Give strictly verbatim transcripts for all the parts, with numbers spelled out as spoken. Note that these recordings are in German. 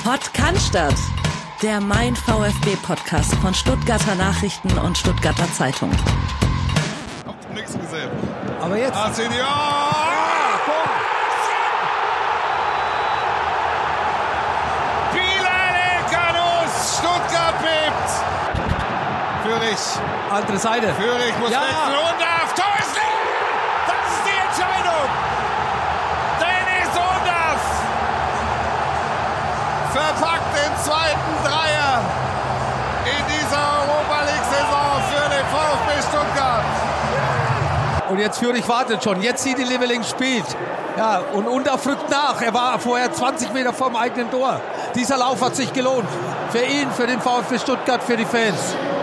Podcast, der Mein VfB-Podcast von Stuttgarter Nachrichten und Stuttgarter Zeitung. Hab nichts gesehen. Aber jetzt. Ah, Senior! Bilal Kanus, Stuttgart bebt. Führig. Andere Seite. Führig muss Ja. wechseln und auf. Tor ist leer! Das ist die Entscheidung. Dennis Undaff verpackt den zweiten Dreier in dieser Europa League-Saison für den VfB Stuttgart. Und jetzt Führig wartet schon. Jetzt sieht die Leveling spielt. Ja, und Undaff rückt nach. Er war vorher zwanzig Meter vom eigenen Tor. Dieser Lauf hat sich gelohnt. Für ihn, für den VfB Stuttgart, für die Fans.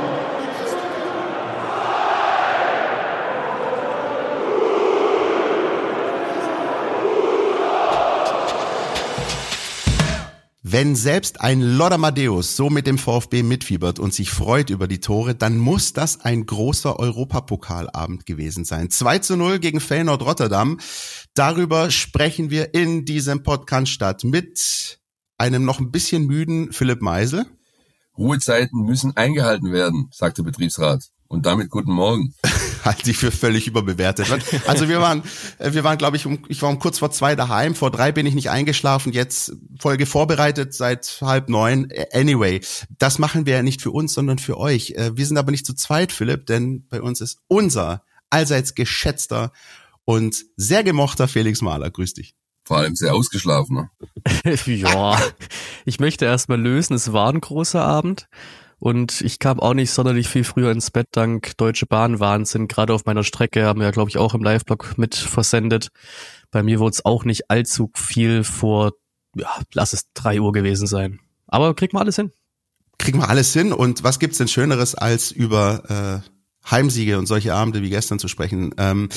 Wenn selbst ein Lothar Matthäus so mit dem VfB mitfiebert und sich freut über die Tore, dann muss das ein großer Europapokalabend gewesen sein. zwei zu null gegen Feyenoord Rotterdam. Darüber sprechen wir in diesem Podcast mit einem noch ein bisschen müden Philipp Meisel. Ruhezeiten müssen eingehalten werden, sagt der Betriebsrat. Und damit guten Morgen. Halte ich für völlig überbewertet. Also wir waren, wir waren, glaube ich, um, ich war um kurz vor zwei daheim. Vor drei bin ich nicht eingeschlafen. Jetzt Folge vorbereitet seit halb neun. Anyway, das machen wir ja nicht für uns, sondern für euch. Wir sind aber nicht zu zweit, Philipp, denn bei uns ist unser allseits geschätzter und sehr gemochter Felix Mahler. Grüß dich. Vor allem sehr ausgeschlafen. Ne? Ja, ich möchte erstmal lösen. Es war ein großer Abend. Und ich kam auch nicht sonderlich viel früher ins Bett dank Deutsche Bahn Wahnsinn. Gerade auf meiner Strecke haben wir ja, glaube ich, auch im Live-Blog mit versendet. Bei mir wurde es auch nicht allzu viel vor, ja, lass es drei Uhr gewesen sein. Aber kriegen wir alles hin. Kriegen wir alles hin. Und was gibt's denn Schöneres, als über äh, Heimsiege und solche Abende wie gestern zu sprechen? Ähm,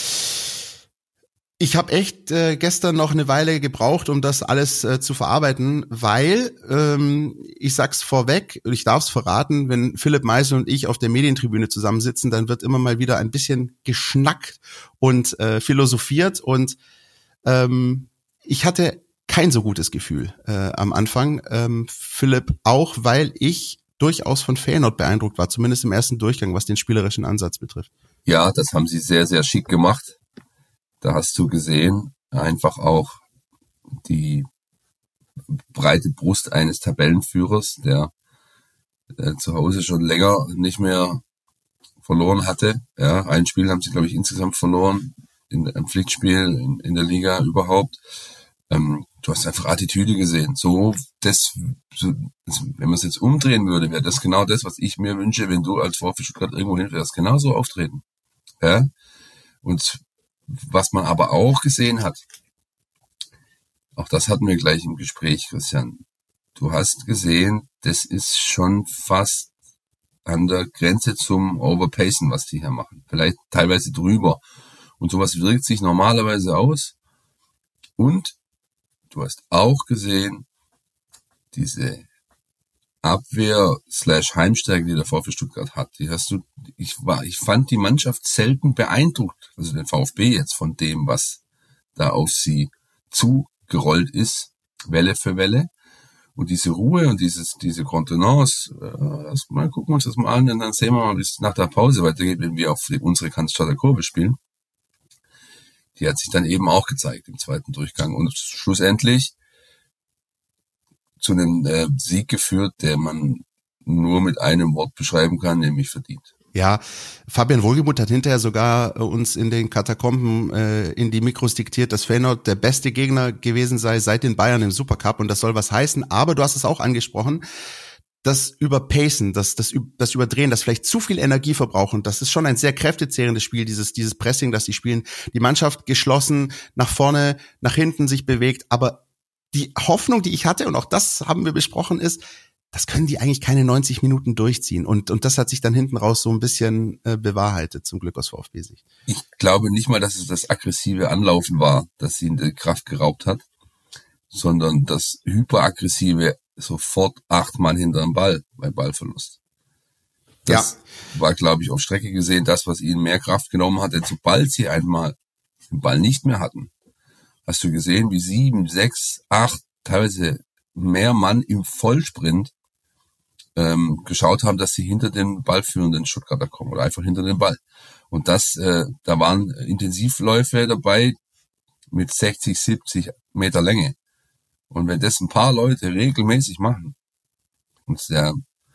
Ich habe echt äh, gestern noch eine Weile gebraucht, um das alles äh, zu verarbeiten, weil, ähm, ich sag's vorweg, ich darf's verraten, wenn Philipp Meisel und ich auf der Medientribüne zusammensitzen, dann wird immer mal wieder ein bisschen geschnackt und äh, philosophiert und ähm, ich hatte kein so gutes Gefühl äh, am Anfang, ähm, Philipp, auch weil ich durchaus von Feyenoord beeindruckt war, zumindest im ersten Durchgang, was den spielerischen Ansatz betrifft. Ja, das haben sie sehr, sehr schick gemacht. Da hast du gesehen, einfach auch die breite Brust eines Tabellenführers, der äh, zu Hause schon länger nicht mehr verloren hatte. Ja, ein Spiel haben sie, glaube ich, insgesamt verloren, in einem Pflichtspiel in, in der Liga überhaupt. Ähm, du hast einfach Attitüde gesehen. So, das, so, wenn man es jetzt umdrehen würde, wäre das genau das, was ich mir wünsche, wenn du als VfB Stuttgart irgendwo hinfährst. Genauso auftreten. Ja, und was man aber auch gesehen hat, auch das hatten wir gleich im Gespräch, Christian, du hast gesehen, das ist schon fast an der Grenze zum Overpacen, was die hier machen. Vielleicht teilweise drüber. Und sowas wirkt sich normalerweise aus. Und du hast auch gesehen, diese Abwehr slash Heimstärke, die der VfB Stuttgart hat, die hast du, ich war, ich fand die Mannschaft selten beeindruckt, also den VfB jetzt von dem, was da auf sie zugerollt ist, Welle für Welle. Und diese Ruhe und dieses, diese Kontenance, äh, mal gucken wir uns das mal an und dann sehen wir mal, wie es nach der Pause weitergeht, wenn wir auf unsere Cannstatter Kurve spielen. Die hat sich dann eben auch gezeigt im zweiten Durchgang und schlussendlich zu einem äh, Sieg geführt, der man nur mit einem Wort beschreiben kann, nämlich verdient. Ja, Fabian Wohlgemuth hat hinterher sogar äh, uns in den Katakomben äh, in die Mikros diktiert, dass Feyenoord der beste Gegner gewesen sei seit den Bayern im Supercup und das soll was heißen, aber du hast es auch angesprochen, das Überpacen, das, das, das Überdrehen, das vielleicht zu viel Energie verbrauchen, das ist schon ein sehr kräftezehrendes Spiel, dieses, dieses Pressing, das sie spielen, die Mannschaft geschlossen, nach vorne, nach hinten sich bewegt, aber die Hoffnung, die ich hatte, und auch das haben wir besprochen, ist, das können die eigentlich keine neunzig Minuten durchziehen. Und und das hat sich dann hinten raus so ein bisschen äh, bewahrheitet, zum Glück aus VfB-Sicht. Ich glaube nicht mal, dass es das aggressive Anlaufen war, das ihnen die Kraft geraubt hat, sondern das hyperaggressive sofort acht Mann hinter dem Ball bei Ballverlust. Das ja. war, glaube ich, auf Strecke gesehen das, was ihnen mehr Kraft genommen hat. Denn sobald sie einmal den Ball nicht mehr hatten, hast du gesehen, wie sieben, sechs, acht, teilweise mehr Mann im Vollsprint ähm, geschaut haben, dass sie hinter den ballführenden Stuttgarter kommen oder einfach hinter den Ball. Und das, äh, da waren Intensivläufe dabei mit sechzig, siebzig Meter Länge. Und wenn das ein paar Leute regelmäßig machen und der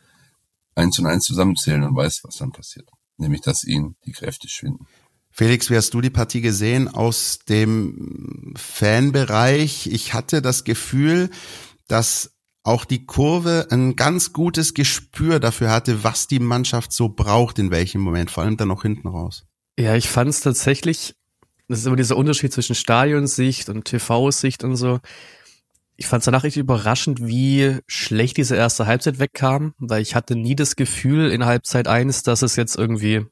eins und eins zusammenzählen und weiß, was dann passiert, nämlich dass ihnen die Kräfte schwinden. Felix, wie hast du die Partie gesehen aus dem Fanbereich? Ich hatte das Gefühl, dass auch die Kurve ein ganz gutes Gespür dafür hatte, was die Mannschaft so braucht, in welchem Moment, vor allem dann noch hinten raus. Ja, ich fand es tatsächlich, das ist immer dieser Unterschied zwischen Stadionsicht und T V-Sicht und so. Ich fand es danach richtig überraschend, wie schlecht diese erste Halbzeit wegkam, weil ich hatte nie das Gefühl in Halbzeit eins, dass es jetzt irgendwie,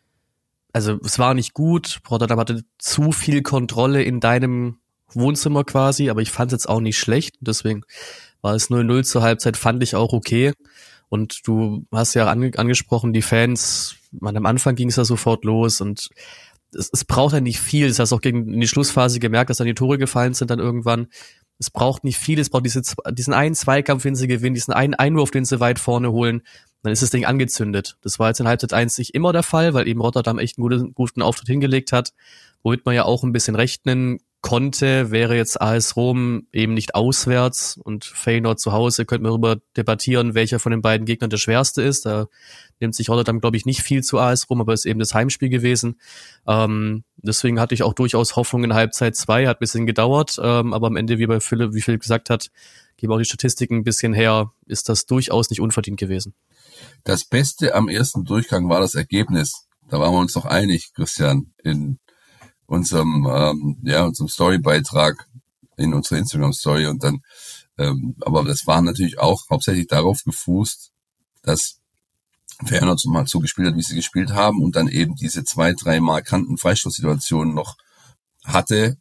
also es war nicht gut, Rotterdam hatte zu viel Kontrolle in deinem Wohnzimmer quasi, aber ich fand es jetzt auch nicht schlecht, deswegen war es null null zur Halbzeit, fand ich auch okay. Und du hast ja ange- angesprochen, die Fans, man, am Anfang ging es ja sofort los und es, es braucht ja nicht viel. Das hast du auch gegen in die Schlussphase gemerkt, dass dann die Tore gefallen sind dann irgendwann. Es braucht nicht viel, es braucht diese, diesen einen Zweikampf, den sie gewinnen, diesen einen Einwurf, den sie weit vorne holen, dann ist das Ding angezündet. Das war jetzt in Halbzeit eins nicht immer der Fall, weil eben Rotterdam echt einen guten, guten Auftritt hingelegt hat, womit man ja auch ein bisschen rechnen konnte, wäre jetzt A S Rom eben nicht auswärts und Feyenoord zu Hause, könnte man darüber debattieren, welcher von den beiden Gegnern der schwerste ist. Da nimmt sich Rotterdam, glaube ich, nicht viel zu A S Rom, aber es ist eben das Heimspiel gewesen. Ähm, deswegen hatte ich auch durchaus Hoffnung in Halbzeit zwei, hat ein bisschen gedauert, ähm, aber am Ende, wie bei Philipp, wie Philipp gesagt hat, geben auch die Statistiken ein bisschen her, ist das durchaus nicht unverdient gewesen. Das Beste am ersten Durchgang war das Ergebnis. Da waren wir uns doch einig, Christian, in unserem ähm, ja unserem Storybeitrag in unserer Instagram-Story und dann ähm, aber das war natürlich auch hauptsächlich darauf gefußt, dass Feyenoord mal so gespielt hat, wie sie gespielt haben und dann eben diese zwei, drei markanten Freistoßsituationen noch hatte,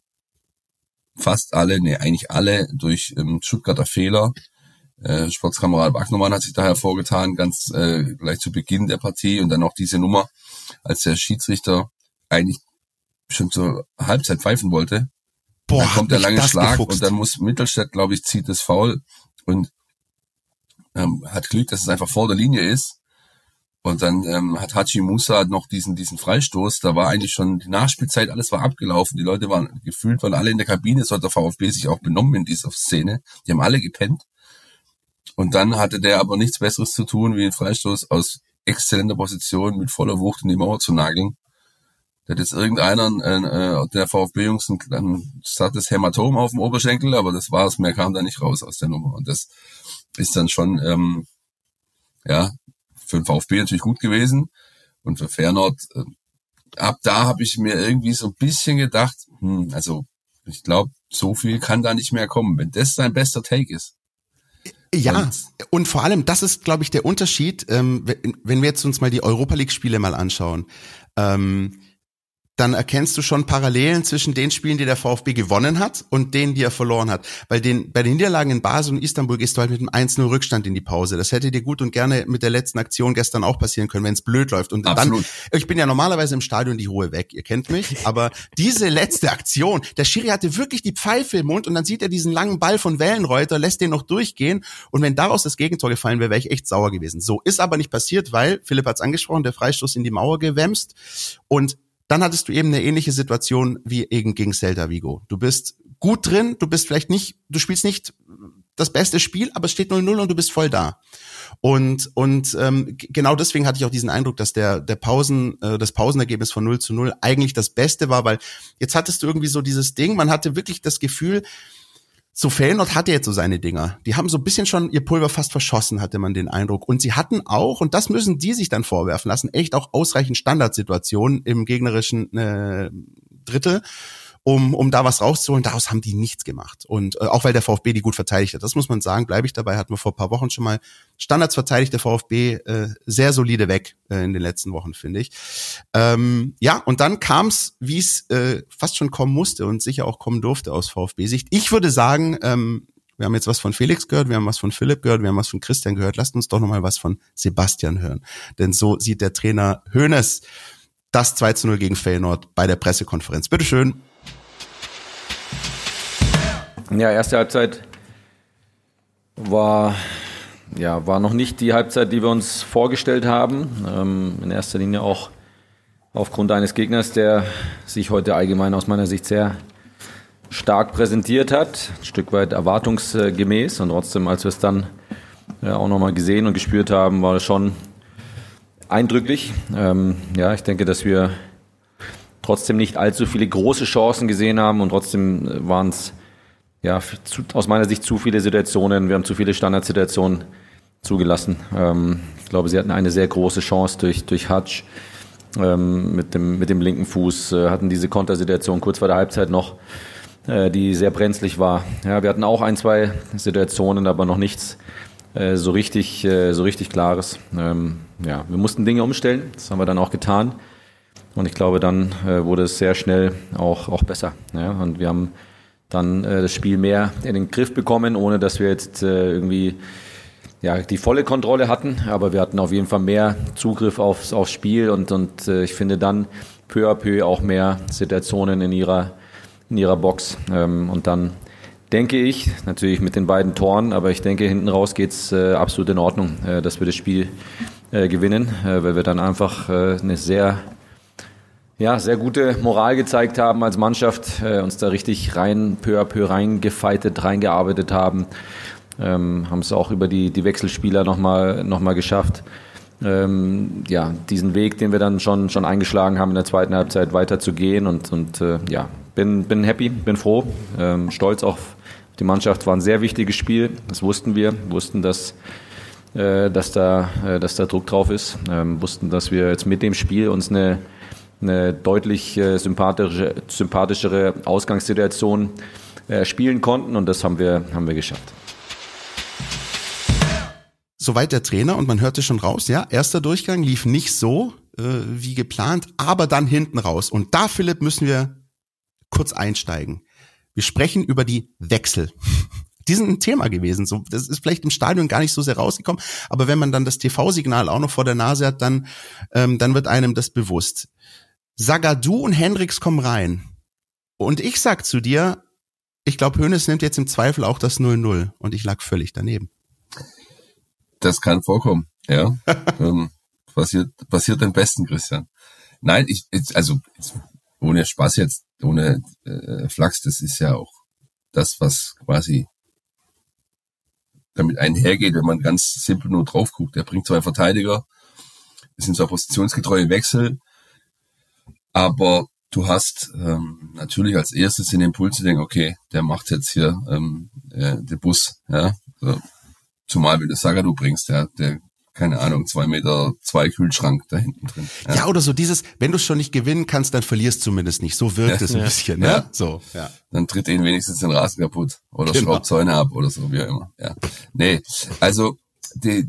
fast alle, nee, eigentlich alle durch ähm, Stuttgarter Fehler. Äh, Sportskamerad Wagnermann hat sich da hervorgetan, ganz äh, gleich zu Beginn der Partie und dann auch diese Nummer, als der Schiedsrichter eigentlich schon zur Halbzeit pfeifen wollte. Boah, dann kommt der lange Schlag gefuchst. Und dann muss Mittelstädt, glaube ich, zieht das Foul und ähm, hat Glück, dass es einfach vor der Linie ist. Und dann ähm, hat Haji Musa noch diesen diesen Freistoß. Da war eigentlich schon die Nachspielzeit, alles war abgelaufen. Die Leute waren gefühlt, waren alle in der Kabine. So hat der VfB sich auch benommen in dieser Szene. Die haben alle gepennt. Und dann hatte der aber nichts Besseres zu tun, wie einen Freistoß aus exzellenter Position mit voller Wucht in die Mauer zu nageln. Da hat jetzt irgendeiner, äh, der VfB-Jungs, ein, ein sattes Hämatom auf dem Oberschenkel, aber das war's, mehr kam da nicht raus aus der Nummer. Und das ist dann schon, ähm, ja, für den VfB natürlich gut gewesen. Und für Feyenoord, äh, ab da habe ich mir irgendwie so ein bisschen gedacht, hm, also ich glaube, so viel kann da nicht mehr kommen, wenn das dein bester Take ist. Ja, und, und vor allem, das ist, glaube ich, der Unterschied, ähm, wenn wir jetzt uns mal die Europa-League-Spiele mal anschauen, ähm, dann erkennst du schon Parallelen zwischen den Spielen, die der VfB gewonnen hat und denen, die er verloren hat. Weil den, bei den Niederlagen in Basel und Istanbul gehst du halt mit einem eins null Rückstand in die Pause. Das hätte dir gut und gerne mit der letzten Aktion gestern auch passieren können, wenn es blöd läuft. Und Absolut. dann, ich bin ja normalerweise im Stadion die Ruhe weg, ihr kennt mich, aber diese letzte Aktion, der Schiri hatte wirklich die Pfeife im Mund und dann sieht er diesen langen Ball von Wellenreuter, lässt den noch durchgehen und wenn daraus das Gegentor gefallen wäre, wäre ich echt sauer gewesen. So ist aber nicht passiert, weil, Philipp hat's angesprochen, der Freistoß in die Mauer gewämst und dann hattest du eben eine ähnliche Situation wie eben gegen Celta Vigo. Du bist gut drin, du bist vielleicht nicht, du spielst nicht das beste Spiel, aber es steht null null und du bist voll da. Und und ähm, genau deswegen hatte ich auch diesen Eindruck, dass der der Pausen äh, das Pausenergebnis von null zu null eigentlich das Beste war, weil jetzt hattest du irgendwie so dieses Ding, man hatte wirklich das Gefühl, so Feyenoord hatte jetzt so seine Dinger. Die haben so ein bisschen schon ihr Pulver fast verschossen, hatte man den Eindruck. Und sie hatten auch, und das müssen die sich dann vorwerfen lassen, echt auch ausreichend Standardsituationen im gegnerischen äh, Drittel, um um da was rauszuholen. Daraus haben die nichts gemacht. Und äh, auch weil der VfB die gut verteidigt hat. Das muss man sagen, bleibe ich dabei. Hatten wir vor ein paar Wochen schon mal Standards verteidigt, der VfB äh, sehr solide weg äh, in den letzten Wochen, finde ich. Ähm, ja, und dann kam es, wie es äh, fast schon kommen musste und sicher auch kommen durfte aus VfB-Sicht. Ich würde sagen, ähm, wir haben jetzt was von Felix gehört, wir haben was von Philipp gehört, wir haben was von Christian gehört. Lasst uns doch nochmal was von Sebastian hören. Denn so sieht der Trainer Hoeneß das zwei zu null gegen Feyenoord bei der Pressekonferenz. Bitteschön. Ja, erste Halbzeit war, ja, war noch nicht die Halbzeit, die wir uns vorgestellt haben. Ähm, in erster Linie auch aufgrund eines Gegners, der sich heute allgemein aus meiner Sicht sehr stark präsentiert hat, ein Stück weit erwartungsgemäß. Und trotzdem, als wir es dann ja, auch nochmal gesehen und gespürt haben, war es schon eindrücklich. Ähm, ja, ich denke, dass wir trotzdem nicht allzu viele große Chancen gesehen haben und trotzdem waren es ja, zu, aus meiner Sicht zu viele Situationen. Wir haben zu viele Standardsituationen zugelassen. Ähm, ich glaube, sie hatten eine sehr große Chance durch, durch Hutch ähm, mit dem, mit dem linken Fuß, äh, hatten diese Kontersituation kurz vor der Halbzeit noch, äh, die sehr brenzlig war. Ja, wir hatten auch ein, zwei Situationen, aber noch nichts äh, so richtig, äh, so richtig Klares. Ähm, ja, wir mussten Dinge umstellen, das haben wir dann auch getan. Und ich glaube, dann äh, wurde es sehr schnell auch, auch besser. Ja? Und wir haben dann äh, das Spiel mehr in den Griff bekommen, ohne dass wir jetzt äh, irgendwie ja, die volle Kontrolle hatten. Aber wir hatten auf jeden Fall mehr Zugriff aufs, aufs Spiel und, und äh, ich finde dann peu à peu auch mehr Situationen in ihrer, in ihrer Box. Ähm, und dann denke ich, natürlich mit den beiden Toren, aber ich denke, hinten raus geht's äh, absolut in Ordnung, äh, dass wir das Spiel äh, gewinnen, äh, weil wir dann einfach äh, eine sehr ja, sehr gute Moral gezeigt haben als Mannschaft, äh, uns da richtig rein, peu à peu reingefeitet, reingearbeitet haben, ähm, haben es auch über die, die Wechselspieler nochmal noch mal geschafft, ähm, ja, diesen Weg, den wir dann schon, schon eingeschlagen haben in der zweiten Halbzeit, weiter zu gehen und, und äh, ja, bin, bin happy, bin froh, ähm, stolz auf die Mannschaft, war ein sehr wichtiges Spiel, das wussten wir, wussten, dass äh, dass da, äh, dass da Druck drauf ist, ähm, wussten, dass wir jetzt mit dem Spiel uns eine eine deutlich äh, sympathische, sympathischere Ausgangssituation äh, spielen konnten und das haben wir, haben wir geschafft. Soweit der Trainer und man hörte schon raus, ja, erster Durchgang lief nicht so äh, wie geplant, aber dann hinten raus. Und da, Philipp, müssen wir kurz einsteigen. Wir sprechen über die Wechsel. Die sind ein Thema gewesen. So, das ist vielleicht im Stadion gar nicht so sehr rausgekommen, aber wenn man dann das T V-Signal auch noch vor der Nase hat, dann, ähm, dann wird einem das bewusst. Zagadou und Hendricks kommen rein. Und ich sag zu dir, ich glaube, Hoeneß nimmt jetzt im Zweifel auch das null null. Und ich lag völlig daneben. Das kann vorkommen, ja. ähm, passiert, passiert am besten, Christian. Nein, ich, ich also ohne Spaß jetzt, ohne äh, Flachs, das ist ja auch das, was quasi damit einhergeht, wenn man ganz simpel nur drauf guckt. Er bringt zwei Verteidiger, es sind zwar positionsgetreue Wechsel, aber du hast ähm, natürlich als erstes den Impuls zu denken, okay, der macht jetzt hier ähm, äh, den Bus, ja. Also, zumal wenn du Zagadou bringst, der, der, keine Ahnung, zwei Meter, zwei Kühlschrank da hinten drin. Ja, ja oder so dieses, wenn du es schon nicht gewinnen kannst, dann verlierst zumindest nicht. So wirkt ja, es ein ja. bisschen, ja. ja. So, ja. Dann tritt ihn wenigstens den Rasen kaputt oder genau. schraubt Zäune ab oder so, wie auch immer. Ja. Nee, also die,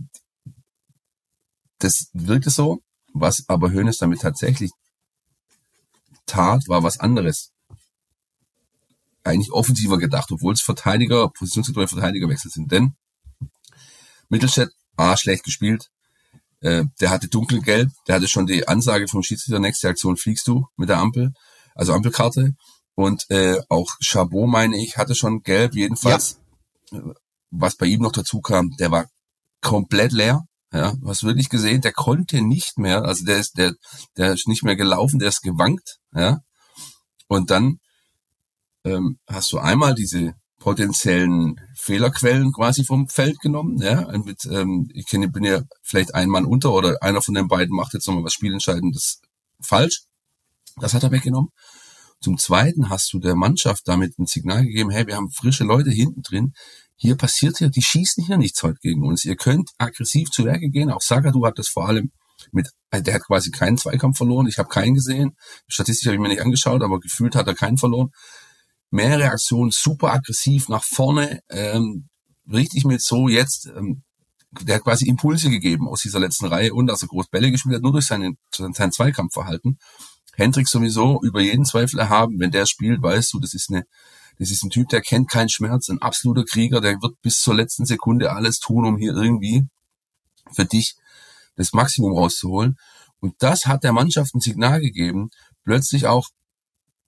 das wirkte so, was aber Hoeneß damit tatsächlich tat, war was anderes. Eigentlich offensiver gedacht, obwohl es Verteidiger, positionsgetreue Verteidigerwechsel sind. Denn Mittelstädt, ah, schlecht gespielt. Äh, der hatte dunkelgelb, der hatte schon die Ansage vom Schiedsrichter, nächste Aktion fliegst du mit der Ampel, also Ampelkarte. Und äh, auch Chabot, meine ich, hatte schon gelb, jedenfalls. Ja. Was bei ihm noch dazu kam, der war komplett leer. Ja, du hast wirklich gesehen, der konnte nicht mehr, also der ist, der, der ist nicht mehr gelaufen, der ist gewankt, ja. Und dann ähm, hast du einmal diese potenziellen Fehlerquellen quasi vom Feld genommen, ja. Mit, ähm, ich kenne, bin ja vielleicht ein Mann unter oder einer von den beiden macht jetzt nochmal was Spielentscheidendes falsch. Das hat er weggenommen. Zum Zweiten hast du der Mannschaft damit ein Signal gegeben, hey, wir haben frische Leute hinten drin. Hier passiert ja, die schießen hier nichts heute gegen uns. Ihr könnt aggressiv zu Werke gehen. Auch Zagadou hat das vor allem mit, der hat quasi keinen Zweikampf verloren. Ich habe keinen gesehen. Statistisch habe ich mir nicht angeschaut, aber gefühlt hat er keinen verloren. Mehrere Aktionen, super aggressiv nach vorne, ähm, richtig mit so jetzt, ähm, der hat quasi Impulse gegeben aus dieser letzten Reihe und dass er groß Bälle gespielt hat, nur durch seinen, sein Zweikampfverhalten. Hendricks sowieso über jeden Zweifel erhaben. Wenn der spielt, weißt du, das ist eine Das ist ein Typ, der kennt keinen Schmerz, ein absoluter Krieger, der wird bis zur letzten Sekunde alles tun, um hier irgendwie für dich das Maximum rauszuholen. Und das hat der Mannschaft ein Signal gegeben, plötzlich auch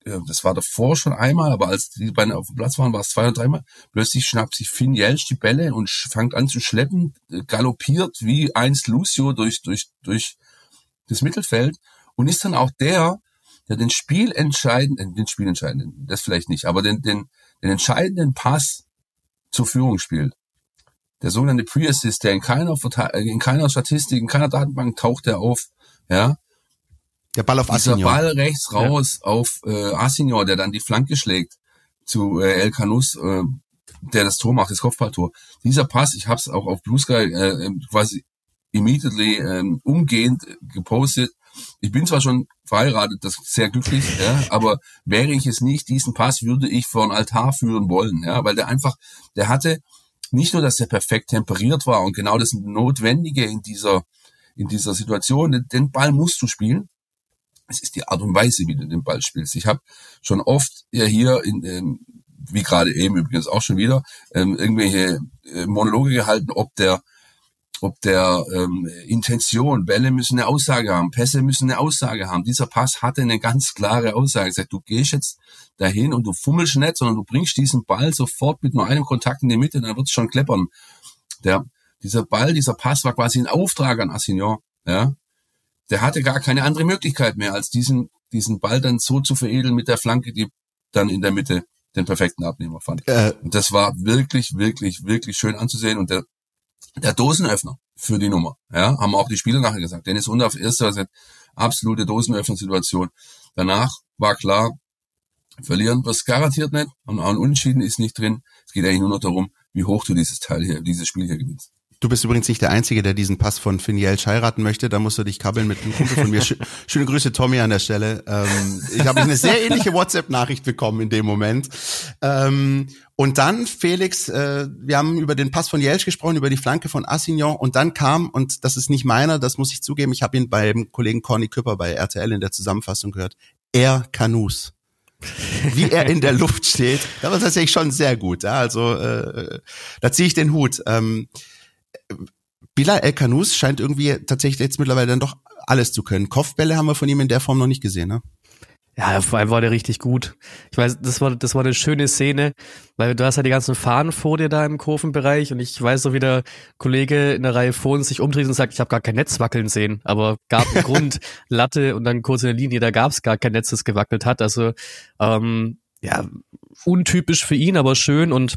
das war davor schon einmal, aber als die beiden auf dem Platz waren, war es zwei oder dreimal, plötzlich schnappt sich Finn Jelsch die Bälle und fängt an zu schleppen, galoppiert wie einst Lucio durch, durch, durch das Mittelfeld und ist dann auch der, der den spielentscheidenden, den spielentscheidenden, das vielleicht nicht, aber den, den, den entscheidenden Pass zur Führung spielt. Der sogenannte Pre-Assist, der in keiner, in keiner Statistik, in keiner Datenbank taucht er auf, ja. Der Ball auf Dieser Assignon. Ball rechts raus ja. auf äh, Assignon, der dann die Flanke schlägt zu äh, El Canus, äh, der das Tor macht, das Kopfballtor. Dieser Pass, ich habe es auch auf Blue Sky äh, quasi immediately äh, umgehend gepostet. Ich bin zwar schon verheiratet, das ist sehr glücklich, ja, aber wäre ich es nicht, diesen Pass würde ich vor ein Altar führen wollen, ja, weil der einfach, der hatte nicht nur, dass er perfekt temperiert war und genau das Notwendige in dieser in dieser Situation, den, den Ball musst du spielen. Es ist die Art und Weise, wie du den Ball spielst. Ich habe schon oft ja hier, in, ähm, wie gerade eben übrigens auch schon wieder, ähm, irgendwelche äh, Monologe gehalten, ob der ob der ähm, Intention, Bälle müssen eine Aussage haben, Pässe müssen eine Aussage haben. Dieser Pass hatte eine ganz klare Aussage. Sagt, du gehst jetzt dahin und du fummelst nicht, sondern du bringst diesen Ball sofort mit nur einem Kontakt in die Mitte, dann wird es schon kleppern. Der, dieser Ball, dieser Pass war quasi ein Auftrag an Assignon, ja. Der hatte gar keine andere Möglichkeit mehr, als diesen, diesen Ball dann so zu veredeln mit der Flanke, die dann in der Mitte den perfekten Abnehmer fand. Äh. Und das war wirklich, wirklich, wirklich schön anzusehen und der Der Dosenöffner für die Nummer, ja, haben auch die Spieler nachher gesagt. Dennis Undaff erster, also absolute Dosenöffner-Situation. Danach war klar, verlieren wir's garantiert nicht und auch ein Unentschieden ist nicht drin. Es geht eigentlich nur noch darum, wie hoch du dieses Teil hier, dieses Spiel hier gewinnst. Du bist übrigens nicht der Einzige, der diesen Pass von Finn Jelsch heiraten möchte. Da musst du dich kabbeln mit einem Kumpel von mir. Schöne Grüße, Tommy, an der Stelle. Ähm, ich habe eine sehr ähnliche WhatsApp-Nachricht bekommen in dem Moment. Ähm, und dann, Felix, äh, wir haben über den Pass von Jelsch gesprochen, über die Flanke von Assignon. Und dann kam, und das ist nicht meiner, das muss ich zugeben, ich habe ihn beim Kollegen Corny Küpper bei R T L in der Zusammenfassung gehört, El Canus. Wie er in der Luft steht, das war tatsächlich schon sehr gut. Ja? Also äh, da ziehe ich den Hut. Ähm, Bilal El Canus scheint irgendwie tatsächlich jetzt mittlerweile dann doch alles zu können. Kopfbälle haben wir von ihm in der Form noch nicht gesehen, ne? Ja, vor allem war der richtig gut. Ich weiß, das war das war eine schöne Szene, weil du hast ja die ganzen Fahnen vor dir da im Kurvenbereich und ich weiß so, wie der Kollege in der Reihe vor uns sich umdreht und sagt, ich habe gar kein Netz wackeln sehen, aber gab einen Grund, Latte und dann kurz in der Linie, da gab es gar kein Netz, das gewackelt hat. Also ähm, ja, untypisch für ihn, aber schön und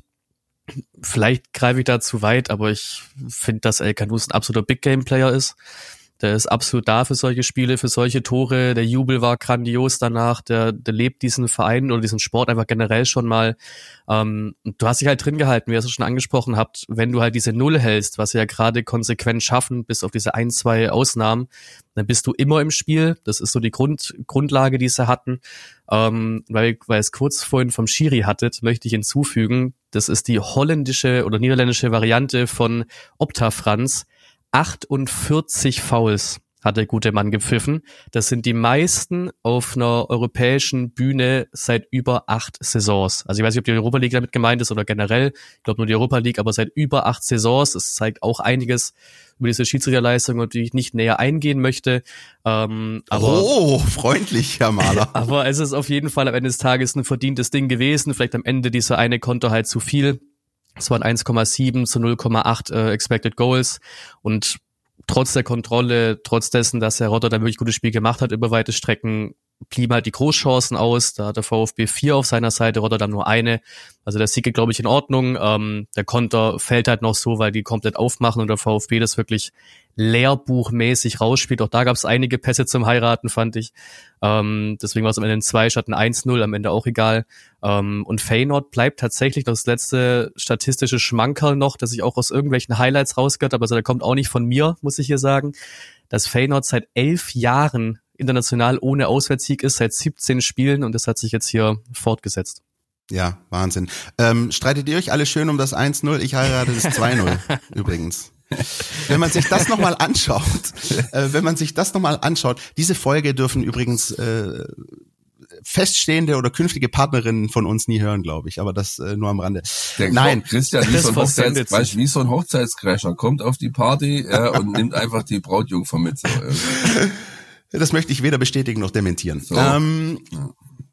vielleicht greife ich da zu weit, aber ich finde, dass El Canus ein absoluter Big-Game-Player ist. Der ist absolut da für solche Spiele, für solche Tore. Der Jubel war grandios danach. Der, der lebt diesen Verein oder diesen Sport einfach generell schon mal. Ähm, du hast dich halt drin gehalten, wie ihr es schon angesprochen habt. Wenn du halt diese Null hältst, was sie ja gerade konsequent schaffen, bis auf diese ein, zwei Ausnahmen, dann bist du immer im Spiel. Das ist so die Grund, Grundlage, die sie hatten. Ähm, weil, weil es kurz vorhin vom Schiri hattet, möchte ich hinzufügen, das ist die holländische oder niederländische Variante von Opta Franz. achtundvierzig Fouls hat der gute Mann gepfiffen. Das sind die meisten auf einer europäischen Bühne seit über acht Saisons. Also ich weiß nicht, ob die Europa League damit gemeint ist oder generell. Ich glaube nur die Europa League, aber seit über acht Saisons. Das zeigt auch einiges über diese Schiedsrichterleistung, auf die ich nicht näher eingehen möchte. Ähm, aber, oh, freundlich, Herr Mahler. Aber es ist auf jeden Fall am Ende des Tages ein verdientes Ding gewesen. Vielleicht am Ende dieser eine Konto halt zu viel. Es waren eins Komma sieben zu null Komma acht äh, Expected Goals und trotz der Kontrolle, trotz dessen, dass Herr Rotterdam wirklich gutes Spiel gemacht hat über weite Strecken, blieben halt die Großchancen aus. Da hat der VfB vier auf seiner Seite, Rotterdam nur eine. Also der Sieg geht, glaube ich, in Ordnung. Ähm, der Konter fällt halt noch so, weil die komplett aufmachen und der VfB das wirklich lehrbuchmäßig rausspielt. Auch da gab es einige Pässe zum Heiraten, fand ich. Ähm, deswegen war es am Ende ein zwei statt ein eins null, am Ende auch egal. Ähm, und Feyenoord bleibt tatsächlich das letzte statistische Schmankerl noch, das ich auch aus irgendwelchen Highlights rausgehört habe. Also der kommt auch nicht von mir, muss ich hier sagen. Dass Feyenoord seit elf Jahren international ohne Auswärtssieg ist, seit siebzehn Spielen und das hat sich jetzt hier fortgesetzt. Ja, Wahnsinn. Ähm, streitet ihr euch alle schön um das eins null? Ich heirate das zwei null übrigens. Wenn man sich das nochmal anschaut, äh, wenn man sich das nochmal anschaut, diese Folge dürfen übrigens äh, feststehende oder künftige Partnerinnen von uns nie hören, glaube ich, aber das äh, nur am Rande. Der Nein, Christian, wie so, ein Hochzeits, weißt, wie so ein Hochzeitscrasher, kommt auf die Party ja, und nimmt einfach die Brautjungfer mit. So, das möchte ich weder bestätigen noch dementieren. So. Ähm, ja.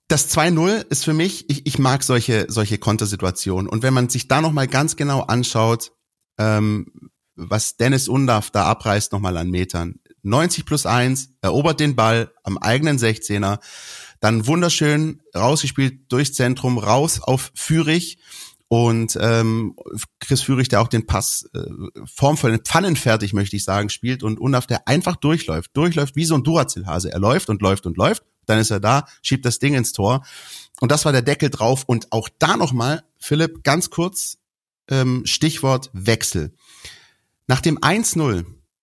Das zwei null ist für mich, ich, ich mag solche solche Kontersituationen. Und wenn man sich da nochmal ganz genau anschaut, ähm, was Dennis Undaff da abreißt nochmal an Metern. neunzig plus eins, erobert den Ball am eigenen sechzehner, dann wunderschön rausgespielt durchs Zentrum, raus auf Führig und ähm, Chris Führig, der auch den Pass äh, formvoll, pfannenfertig, möchte ich sagen, spielt und Undaff, der einfach durchläuft, durchläuft wie so ein Duracell-Hase. Er läuft und läuft und läuft, dann ist er da, schiebt das Ding ins Tor und das war der Deckel drauf. Und auch da nochmal, Philipp, ganz kurz, ähm, Stichwort Wechsel. Nach dem eins null,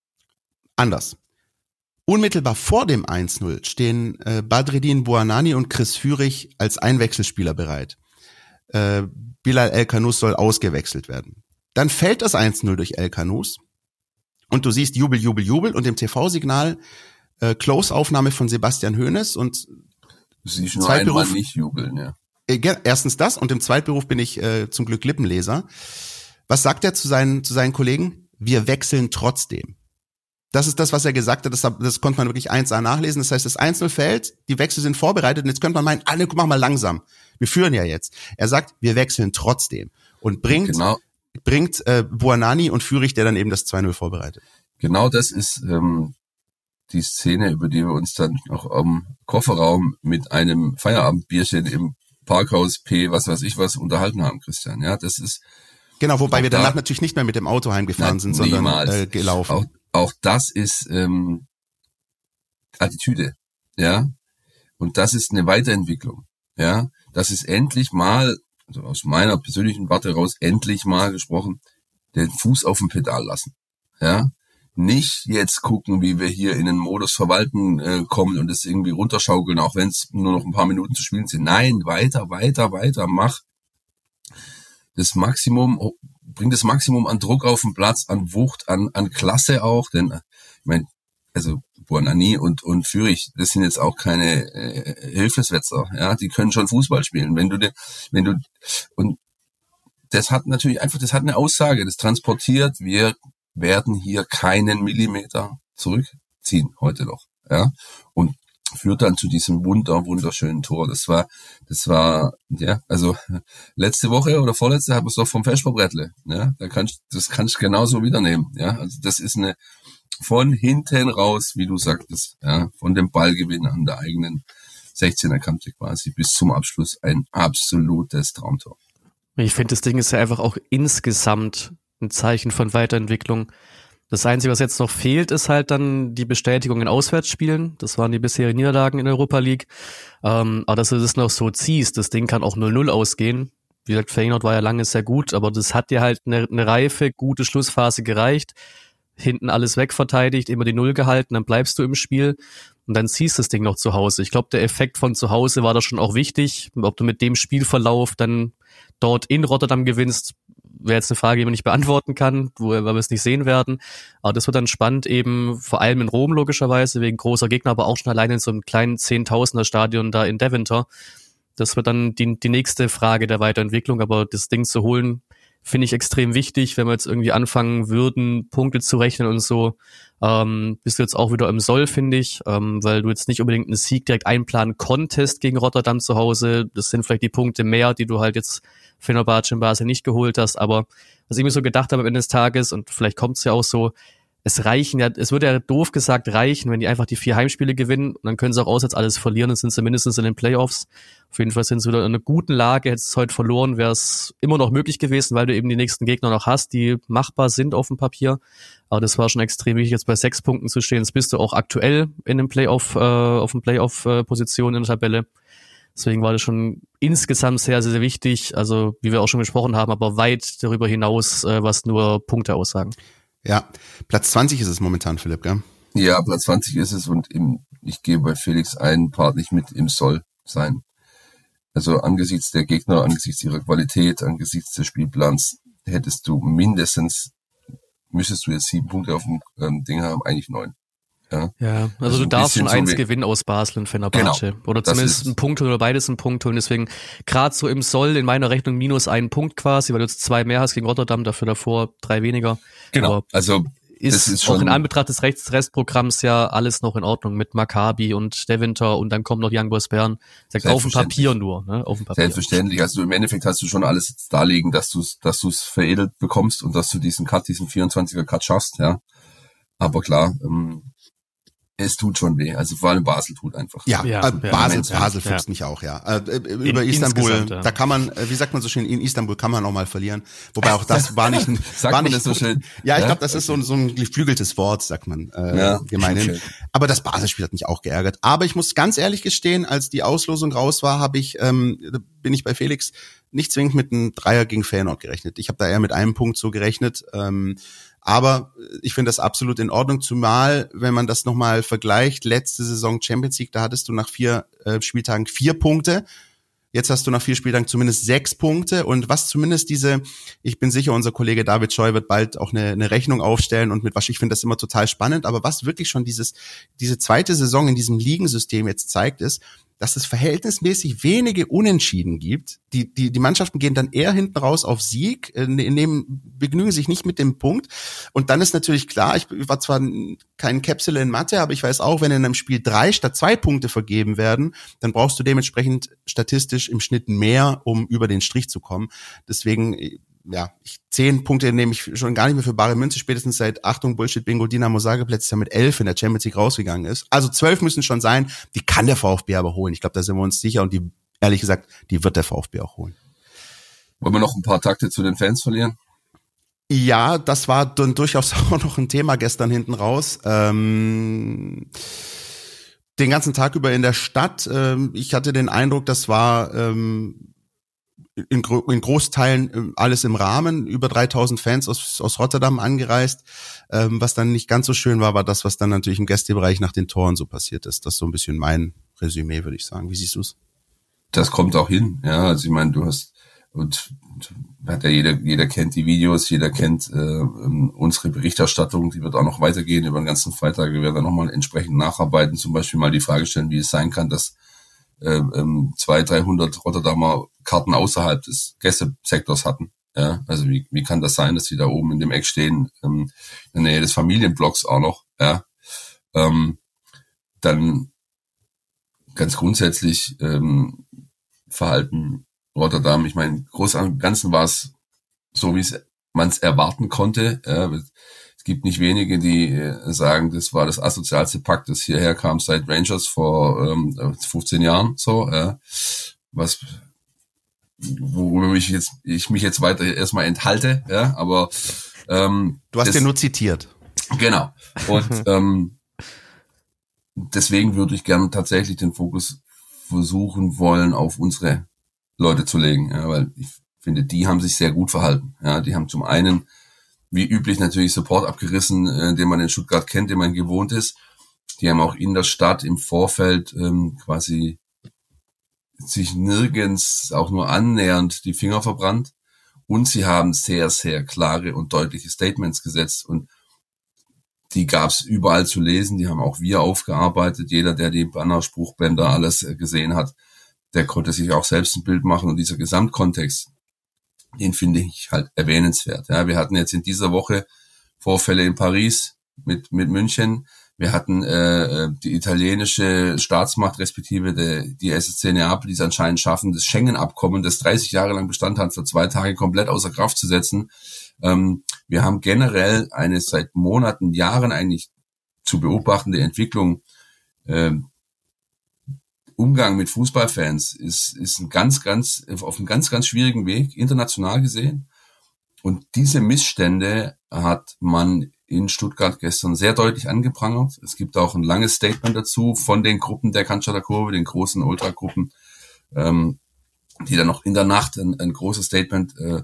anders. Unmittelbar vor dem eins null stehen äh, Badreddin Bouanani und Chris Führig als Einwechselspieler bereit. Äh, Bilal El-Khanous soll ausgewechselt werden. Dann fällt das eins null durch El-Khanous und du siehst Jubel, Jubel, Jubel und im T V-Signal äh, Close-Aufnahme von Sebastian Hoeneß und du siehst nur einmal nicht jubeln, ja. Äh, erstens das und im Zweitberuf bin ich äh, zum Glück Lippenleser. Was sagt er zu seinen, zu seinen Kollegen? Wir wechseln trotzdem. Das ist das, was er gesagt hat. Das, das konnte man wirklich eins a nachlesen. Das heißt, das eins null fällt, die Wechsel sind vorbereitet und jetzt könnte man meinen, alle, mach mal langsam. Wir führen ja jetzt. Er sagt, wir wechseln trotzdem und bringt, genau. bringt äh, Bouanani und Führig, der dann eben das zwei null vorbereitet. Genau das ist ähm, die Szene, über die wir uns dann noch am Kofferraum mit einem Feierabendbierchen im Parkhaus P, was weiß ich was, unterhalten haben, Christian. Ja, das ist Genau, wobei wir da, danach natürlich nicht mehr mit dem Auto heimgefahren sind, sondern äh, gelaufen. Auch, auch das ist ähm, Attitüde, ja. Und das ist eine Weiterentwicklung, ja. Das ist endlich mal, also aus meiner persönlichen Warte raus, endlich mal gesprochen, den Fuß auf dem Pedal lassen, ja. Nicht jetzt gucken, wie wir hier in den Modus verwalten äh, kommen und es irgendwie runterschaukeln, auch wenn es nur noch ein paar Minuten zu spielen sind. Nein, weiter, weiter, weiter, mach das Maximum, bringt das Maximum an Druck auf den Platz, an Wucht, an an Klasse auch, denn ich meine, also Bouanani und und Führig, das sind jetzt auch keine äh, Hilfswetzer, ja, die können schon Fußball spielen. Wenn du de, wenn du und das hat natürlich einfach, das hat eine Aussage, das transportiert, wir werden hier keinen Millimeter zurückziehen heute noch, ja, und führt dann zu diesem wunder, wunderschönen Tor. Das war, das war, ja, also letzte Woche oder vorletzte hat man es doch vom Feschverbrettle, ja, da kannst, das kannst du genauso wieder nehmen, ja, also das ist eine, von hinten raus, wie du sagtest, ja, von dem Ballgewinn an der eigenen sechzehner Kante quasi bis zum Abschluss ein absolutes Traumtor. Ich finde, das Ding ist ja einfach auch insgesamt ein Zeichen von Weiterentwicklung. Das Einzige, was jetzt noch fehlt, ist halt dann die Bestätigung in Auswärtsspielen. Das waren die bisherigen Niederlagen in der Europa League. Ähm, aber dass du das noch so ziehst, das Ding kann auch null null ausgehen. Wie gesagt, Feyenoord war ja lange sehr gut, aber das hat dir halt eine, eine reife, gute Schlussphase gereicht. Hinten alles wegverteidigt, immer die Null gehalten, dann bleibst du im Spiel und dann ziehst das Ding noch zu Hause. Ich glaube, der Effekt von zu Hause war da schon auch wichtig. Ob du mit dem Spielverlauf dann dort in Rotterdam gewinnst, wäre jetzt eine Frage, die man nicht beantworten kann, wo wir es nicht sehen werden. Aber das wird dann spannend eben, vor allem in Rom logischerweise, wegen großer Gegner, aber auch schon alleine in so einem kleinen Zehntausender Stadion da in Deventer. Das wird dann die, die nächste Frage der Weiterentwicklung, aber das Ding zu holen, finde ich extrem wichtig, wenn wir jetzt irgendwie anfangen würden, Punkte zu rechnen und so, ähm, bist du jetzt auch wieder im Soll, finde ich, ähm, weil du jetzt nicht unbedingt einen Sieg direkt einplanen konntest gegen Rotterdam zu Hause. Das sind vielleicht die Punkte mehr, die du halt jetzt Fenerbahce in Basel nicht geholt hast, aber was ich mir so gedacht habe am Ende des Tages, und vielleicht kommt es ja auch so, es reichen ja, es würde ja doof gesagt reichen, wenn die einfach die vier Heimspiele gewinnen und dann können sie auch auswärts alles verlieren, dann sind sie mindestens in den Playoffs. Auf jeden Fall sind sie wieder in einer guten Lage, hättest du es heute verloren, wäre es immer noch möglich gewesen, weil du eben die nächsten Gegner noch hast, die machbar sind auf dem Papier. Aber das war schon extrem wichtig, jetzt bei sechs Punkten zu stehen. Jetzt bist du auch aktuell in dem Playoff, äh, auf dem Playoff-Position in der Tabelle. Deswegen war das schon insgesamt sehr, sehr, sehr wichtig, also wie wir auch schon besprochen haben, aber weit darüber hinaus, äh, was nur Punkte aussagen. Ja, Platz zwanzig ist es momentan, Philipp, gell? Ja, Platz zwanzig ist es und im, ich gehe bei Felix einen Part nicht mit, im Soll sein. Also angesichts der Gegner, angesichts ihrer Qualität, angesichts des Spielplans, hättest du mindestens, müsstest du jetzt sieben Punkte auf dem ähm, Ding haben, eigentlich neun. Ja, ja also, also du darfst schon eins so gewinnen aus Basel und Fenerbahce. Genau, oder zumindest einen Punkt holen oder beides einen Punkt holen. Deswegen gerade so im Soll in meiner Rechnung minus einen Punkt quasi, weil du jetzt zwei mehr hast gegen Rotterdam, dafür davor drei weniger. Genau, aber also ist, ist auch in Anbetracht des Rechts Restprogramms ja alles noch in Ordnung mit Maccabi und der Winter und dann kommt noch Young Boys Bern. Sagt auf dem Papier nur, ne? Auf dem Papier. Selbstverständlich. Also im Endeffekt hast du schon alles darlegen, dass du es, dass du es veredelt bekommst und dass du diesen Cut, diesen vierundzwanziger Cut schaffst, ja. Aber klar, ähm, es tut schon weh. Also vor allem Basel tut einfach. Ja, ja, äh, Basel, ja, Basel ja. fuchst mich auch, ja. Äh, über in, Istanbul, ja. da kann man, äh, wie sagt man so schön, in Istanbul kann man auch mal verlieren. Wobei auch das war nicht, sagt war man nicht das so schön. Ja, ich ja? glaube, das ist so, so ein geflügeltes Wort, sagt man äh, ja, gemeinhin. Aber das Basel-Spiel hat mich auch geärgert. Aber ich muss ganz ehrlich gestehen, als die Auslosung raus war, habe ich, ähm, bin ich bei Felix nicht zwingend mit einem Dreier gegen Feyenoord gerechnet. Ich habe da eher mit einem Punkt so gerechnet. Ähm, Aber ich finde das absolut in Ordnung, zumal, wenn man das nochmal vergleicht, letzte Saison Champions League, da hattest du nach vier äh, Spieltagen vier Punkte. Jetzt hast du nach vier Spieltagen zumindest sechs Punkte. Und was zumindest diese, ich bin sicher, unser Kollege David Scheu wird bald auch eine, eine Rechnung aufstellen und mit was, ich finde das immer total spannend. Aber was wirklich schon dieses, diese zweite Saison in diesem Ligensystem jetzt zeigt, ist, dass es verhältnismäßig wenige Unentschieden gibt. Die, die, die Mannschaften gehen dann eher hinten raus auf Sieg, äh, nehmen, begnügen sich nicht mit dem Punkt. Und dann ist natürlich klar, ich war zwar kein Käpsele in Mathe, aber ich weiß auch, wenn in einem Spiel drei statt zwei Punkte vergeben werden, dann brauchst du dementsprechend statistisch im Schnitt mehr, um über den Strich zu kommen. Deswegen, ja, ich, zehn Punkte nehme ich schon gar nicht mehr für bare Münze, spätestens seit, Achtung, Bullshit, Bingo, Dinamo Zagreb letztes Jahr mit elf in der Champions League rausgegangen ist. Also zwölf müssen schon sein, die kann der VfB aber holen. Ich glaube, da sind wir uns sicher und die, ehrlich gesagt, die wird der VfB auch holen. Wollen wir noch ein paar Takte zu den Fans verlieren? Ja, das war dann durchaus auch noch ein Thema gestern hinten raus. Ähm, den ganzen Tag über in der Stadt. Ähm, ich hatte den Eindruck, das war ähm, In, Gro- in Großteilen alles im Rahmen, über dreitausend Fans aus, aus Rotterdam angereist. Ähm, was dann nicht ganz so schön war, war das, was dann natürlich im Gästebereich nach den Toren so passiert ist. Das ist so ein bisschen mein Resümee, würde ich sagen. Wie siehst du's? Das kommt auch hin, ja. Also ich meine, du hast, und hat ja jeder, jeder kennt die Videos, jeder kennt äh, unsere Berichterstattung, die wird auch noch weitergehen über den ganzen Freitag. Wir werden da nochmal entsprechend nacharbeiten, zum Beispiel mal die Frage stellen, wie es sein kann, dass ähm, zweihundert, dreihundert Rotterdamer Karten außerhalb des Gästesektors hatten. Ja, also wie, wie kann das sein, dass die da oben in dem Eck stehen, ähm, in der Nähe des Familienblocks auch noch, ja. Ähm, dann ganz grundsätzlich ähm, Verhalten Rotterdam, ich meine, groß am Ganzen war es so, wie es man es erwarten konnte. Ja. Es gibt nicht wenige, die äh, sagen, das war das asozialste Pack, das hierher kam seit Rangers vor ähm, fünfzehn Jahren, so, ja. Was, worüber ich jetzt, ich mich jetzt weiter erstmal enthalte, ja, aber ähm, du hast das, ja nur zitiert. Genau. Und ähm, deswegen würde ich gerne tatsächlich den Fokus versuchen wollen, auf unsere Leute zu legen, ja, weil ich finde, die haben sich sehr gut verhalten. Ja, die haben zum einen, wie üblich, natürlich Support abgerissen, äh, den man in Stuttgart kennt, den man gewohnt ist. Die haben auch in der Stadt im Vorfeld ähm, quasi sich nirgends auch nur annähernd die Finger verbrannt. Und sie haben sehr, sehr klare und deutliche Statements gesetzt. Und die gab es überall zu lesen. Die haben auch wir aufgearbeitet. Jeder, der die Banner, Spruchbänder, alles gesehen hat, der konnte sich auch selbst ein Bild machen. Und dieser Gesamtkontext, den finde ich halt erwähnenswert. Ja, wir hatten jetzt in dieser Woche Vorfälle in Paris mit mit München. Wir hatten äh, die italienische Staatsmacht, respektive die, die S S C Neapel, die es anscheinend schaffen, das Schengen-Abkommen, das dreißig Jahre lang Bestand hat, für zwei Tage komplett außer Kraft zu setzen. Ähm, wir haben generell eine seit Monaten, Jahren eigentlich zu beobachtende Entwicklung. Ähm, Umgang mit Fußballfans ist ist ein ganz, ganz auf einem ganz, ganz schwierigen Weg, international gesehen. Und diese Missstände hat man in Stuttgart gestern sehr deutlich angeprangert. Es gibt auch ein langes Statement dazu von den Gruppen der Cannstatter Kurve, den großen Ultragruppen, ähm, die dann noch in der Nacht ein, ein großes Statement äh,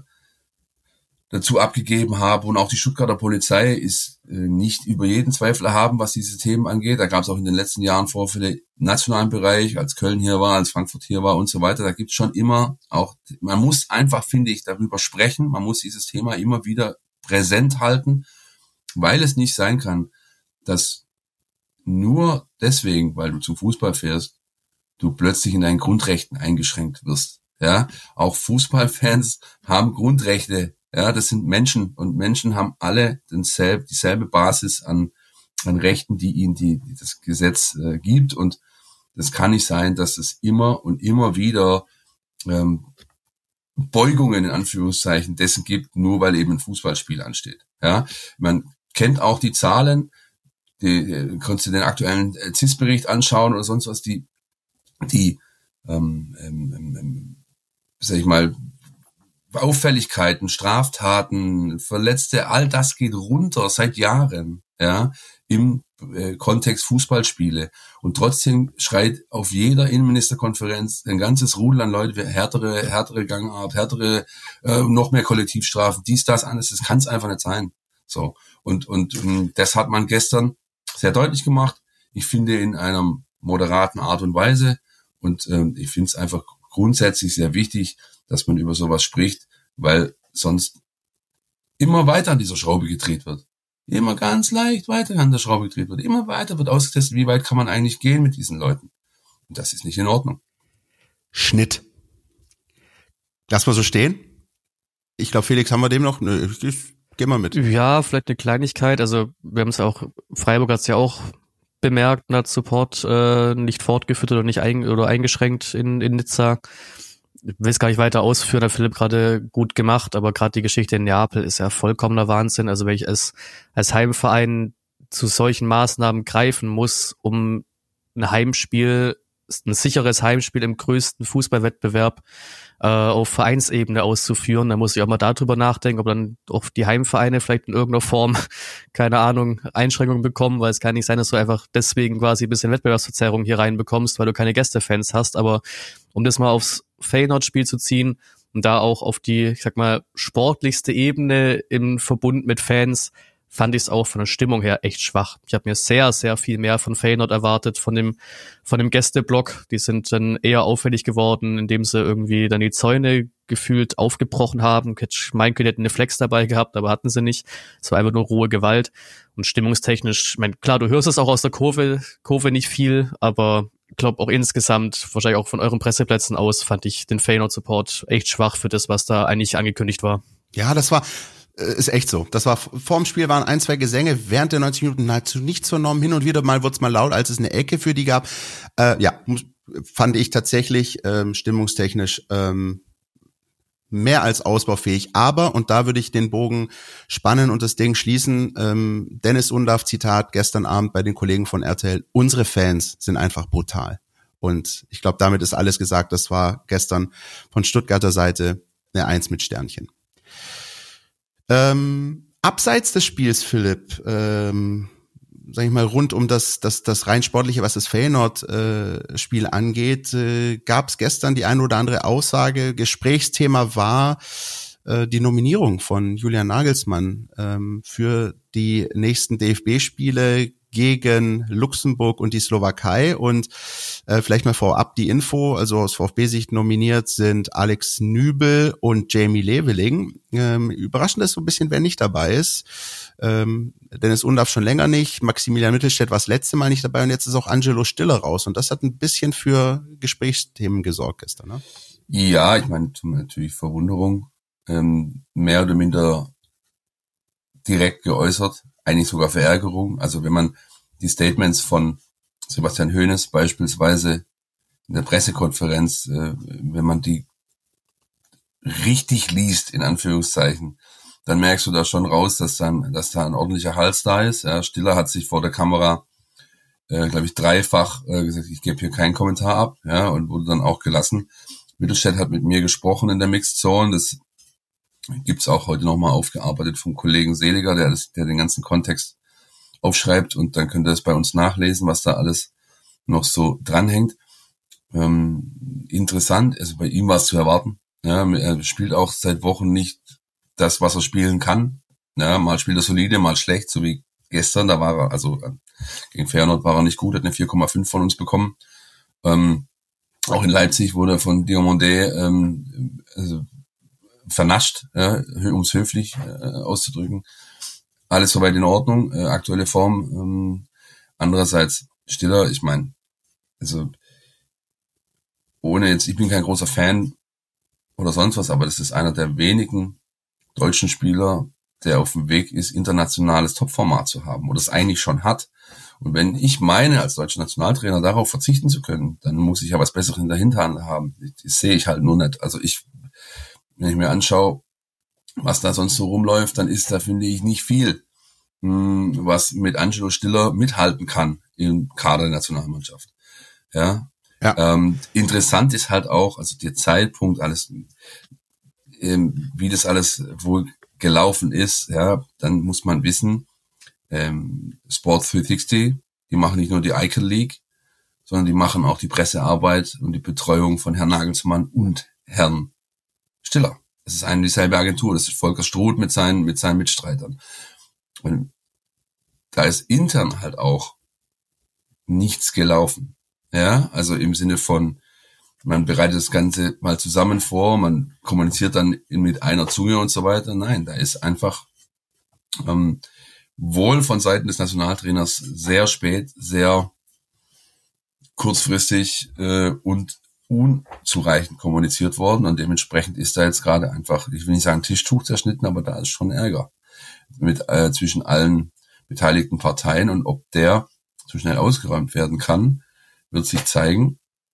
dazu abgegeben haben. Und auch die Stuttgarter Polizei ist äh, nicht über jeden Zweifel erhaben, was diese Themen angeht. Da gab es auch in den letzten Jahren Vorfälle im nationalen Bereich, als Köln hier war, als Frankfurt hier war und so weiter. Da gibt es schon immer auch, man muss einfach, finde ich, darüber sprechen. Man muss dieses Thema immer wieder präsent halten, weil es nicht sein kann, dass nur deswegen, weil du zum Fußball fährst, du plötzlich in deinen Grundrechten eingeschränkt wirst. Ja, auch Fußballfans haben Grundrechte Ja, das sind Menschen und Menschen haben alle denselb, dieselbe Basis an, an Rechten, die ihnen die, die das Gesetz äh, gibt. Und das kann nicht sein, dass es immer und immer wieder ähm, Beugungen in Anführungszeichen dessen gibt, nur weil eben ein Fußballspiel ansteht. Ja, man kennt auch die Zahlen, die, die konntest du den aktuellen Z I S-Bericht anschauen oder sonst was, die, die, ähm, ähm, ähm, sag ich mal, Auffälligkeiten, Straftaten, Verletzte, all das geht runter seit Jahren, ja, im äh, Kontext Fußballspiele. Und trotzdem schreit auf jeder Innenministerkonferenz ein ganzes Rudel an Leute, härtere, härtere Gangart, härtere, äh, noch mehr Kollektivstrafen, dies, das, alles. Das kann es einfach nicht sein. So. Und, und, und das hat man gestern sehr deutlich gemacht. Ich finde in einer moderaten Art und Weise. Und ähm, ich finde es einfach grundsätzlich sehr wichtig, dass man über sowas spricht, weil sonst immer weiter an dieser Schraube gedreht wird. Immer ganz leicht weiter an der Schraube gedreht wird. Immer weiter wird ausgetestet, wie weit kann man eigentlich gehen mit diesen Leuten. Und das ist nicht in Ordnung. Schnitt. Lass mal so stehen. Ich glaube, Felix, haben wir dem noch? Nö, ich, ich, geh mal mit. Ja, vielleicht eine Kleinigkeit. Also wir haben es auch, Freiburg hat es ja auch bemerkt und hat Support äh, nicht fortgeführt oder nicht ein, oder eingeschränkt in, in Nizza. Ich will es gar nicht weiter ausführen, hat Philipp gerade gut gemacht, aber gerade die Geschichte in Neapel ist ja vollkommener Wahnsinn. Also wenn ich es als Heimverein zu solchen Maßnahmen greifen muss, um ein Heimspiel, ein sicheres Heimspiel im größten Fußballwettbewerb äh, auf Vereinsebene auszuführen, dann muss ich auch mal darüber nachdenken, ob dann auch die Heimvereine vielleicht in irgendeiner Form, keine Ahnung, Einschränkungen bekommen, weil es kann nicht sein, dass du einfach deswegen quasi ein bisschen Wettbewerbsverzerrung hier reinbekommst, weil du keine Gästefans hast. Aber um das mal aufs Feyenoord-Spiel zu ziehen und da auch auf die, ich sag mal, sportlichste Ebene im Verbund mit Fans, fand ich es auch von der Stimmung her echt schwach. Ich habe mir sehr, sehr viel mehr von Feyenoord erwartet, von dem von dem Gästeblock. Die sind dann eher auffällig geworden, indem sie irgendwie dann die Zäune gefühlt aufgebrochen haben. Meinke hätten eine Flex dabei gehabt, aber hatten sie nicht. Es war einfach nur rohe Gewalt. Und stimmungstechnisch, ich meine, klar, du hörst es auch aus der Kurve, Kurve nicht viel, aber ich glaube auch insgesamt, wahrscheinlich auch von euren Presseplätzen aus, fand ich den Feyenoord-Support echt schwach für das, was da eigentlich angekündigt war. Ja, das war, ist echt so. Das war, vorm Spiel waren ein, zwei Gesänge, während der neunzig Minuten nahezu nichts vernommen. Hin und wieder mal wurde es mal laut, als es eine Ecke für die gab. Äh, ja, fand ich tatsächlich ähm, stimmungstechnisch ähm, mehr als ausbaufähig. Aber, und da würde ich den Bogen spannen und das Ding schließen, ähm, Dennis Undaff, Zitat, gestern Abend bei den Kollegen von R T L, unsere Fans sind einfach brutal. Und ich glaube, damit ist alles gesagt. Das war gestern von Stuttgarter Seite eine Eins mit Sternchen. Ähm, abseits des Spiels, Philipp, ähm, sag ich mal, rund um das das das rein sportliche, was das Feyenoord-Spiel äh, angeht, äh, gab es gestern die eine oder andere Aussage. Gesprächsthema war äh, die Nominierung von Julian Nagelsmann ähm, für die nächsten D F B-Spiele gegen Luxemburg und die Slowakei. Und äh, vielleicht mal vorab die Info, also aus VfB-Sicht nominiert sind Alex Nübel und Jamie Leveling. Ähm, überraschend ist so ein bisschen, wer nicht dabei ist. Ähm, Dennis Undaff schon länger nicht, Maximilian Mittelstädt war das letzte Mal nicht dabei und jetzt ist auch Angelo Stiller raus. Und das hat ein bisschen für Gesprächsthemen gesorgt gestern, ne? Ja, ich meine, natürlich Verwunderung, ähm, mehr oder minder direkt geäußert, eigentlich sogar Verärgerung. Also wenn man die Statements von Sebastian Hoeneß beispielsweise in der Pressekonferenz, äh, wenn man die richtig liest, in Anführungszeichen, dann merkst du da schon raus, dass dann, dass da ein ordentlicher Hals da ist. Ja, Stiller hat sich vor der Kamera, äh, glaube ich, dreifach äh, gesagt, ich gebe hier keinen Kommentar ab, ja, und wurde dann auch gelassen. Mittelstädt hat mit mir gesprochen in der Mixed Zone. Das gibt's auch heute nochmal aufgearbeitet vom Kollegen Seliger, der das, der den ganzen Kontext aufschreibt, und dann könnt ihr das bei uns nachlesen, was da alles noch so dranhängt. Ähm, interessant, also bei ihm war es zu erwarten. Ja, er spielt auch seit Wochen nicht das, was er spielen kann. Ja, mal spielt er solide, mal schlecht, so wie gestern. Da war er, also gegen Feyenoord war er nicht gut, hat eine vier Komma fünf von uns bekommen. Ähm, auch in Leipzig wurde er von Diomandé ähm, also vernascht, ja, um es höflich äh, auszudrücken. Alles soweit in Ordnung, äh, aktuelle Form. Ähm, andererseits Stiller, ich meine, also ohne jetzt, ich bin kein großer Fan oder sonst was, aber das ist einer der wenigen deutschen Spieler, der auf dem Weg ist, internationales Topformat zu haben oder es eigentlich schon hat. Und wenn ich meine, als deutscher Nationaltrainer darauf verzichten zu können, dann muss ich ja was Besseres in der Hinterhand haben. Das sehe ich halt nur nicht. Also ich, wenn ich mir anschaue, was da sonst so rumläuft, dann ist da, finde ich, nicht viel, was mit Angelo Stiller mithalten kann im Kader der Nationalmannschaft. Ja. Ja. Ähm, interessant ist halt auch, also der Zeitpunkt, alles, ähm, wie das alles wohl gelaufen ist, ja, dann muss man wissen, ähm, Sport dreihundertsechzig, die machen nicht nur die Icon League, sondern die machen auch die Pressearbeit und die Betreuung von Herrn Nagelsmann und Herrn Stiller. Das ist eine dieselbe Agentur, das ist Volker Struth mit seinen, mit seinen Mitstreitern. Und da ist intern halt auch nichts gelaufen. Ja, also im Sinne von, man bereitet das Ganze mal zusammen vor, man kommuniziert dann mit einer Zunge und so weiter. Nein, da ist einfach ähm, wohl von Seiten des Nationaltrainers sehr spät, sehr kurzfristig äh, und unzureichend kommuniziert worden und dementsprechend ist da jetzt gerade einfach, ich will nicht sagen Tischtuch zerschnitten, aber da ist schon Ärger mit äh, zwischen allen beteiligten Parteien und ob der so schnell ausgeräumt werden kann, wird sich zeigen.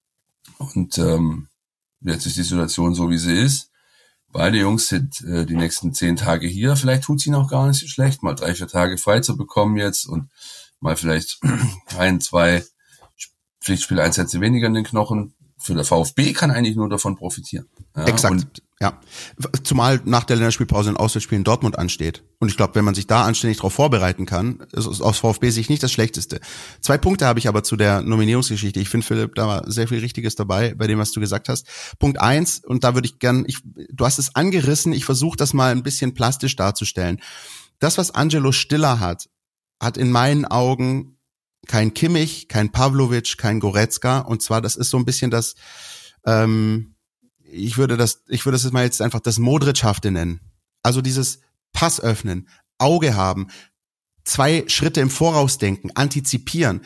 Und ähm, jetzt ist die Situation so, wie sie ist. Beide Jungs sind äh, die nächsten zehn Tage hier. Vielleicht tut es ihnen auch gar nicht so schlecht, mal drei, vier Tage frei zu bekommen jetzt und mal vielleicht ein, zwei Pflichtspieleinsätze weniger in den Knochen. Für der VfB kann eigentlich nur davon profitieren. Ja, Exakt, und ja. Zumal nach der Länderspielpause ein Auswärtsspiel in Dortmund ansteht. Und ich glaube, wenn man sich da anständig darauf vorbereiten kann, ist aus VfB-Sicht nicht das Schlechteste. Zwei Punkte habe ich aber zu der Nominierungsgeschichte. Ich finde, Philipp, da war sehr viel Richtiges dabei, bei dem, was du gesagt hast. Punkt eins, und da würde ich gern, ich, du hast es angerissen, ich versuche das mal ein bisschen plastisch darzustellen. Das, was Angelo Stiller hat, hat in meinen Augen kein Kimmich, kein Pavlovic, kein Goretzka. Und zwar, das ist so ein bisschen das, ähm, ich würde das, ich würde das jetzt mal jetzt einfach das Modrichhafte nennen. Also dieses Pass öffnen, Auge haben, zwei Schritte im Voraus denken, antizipieren.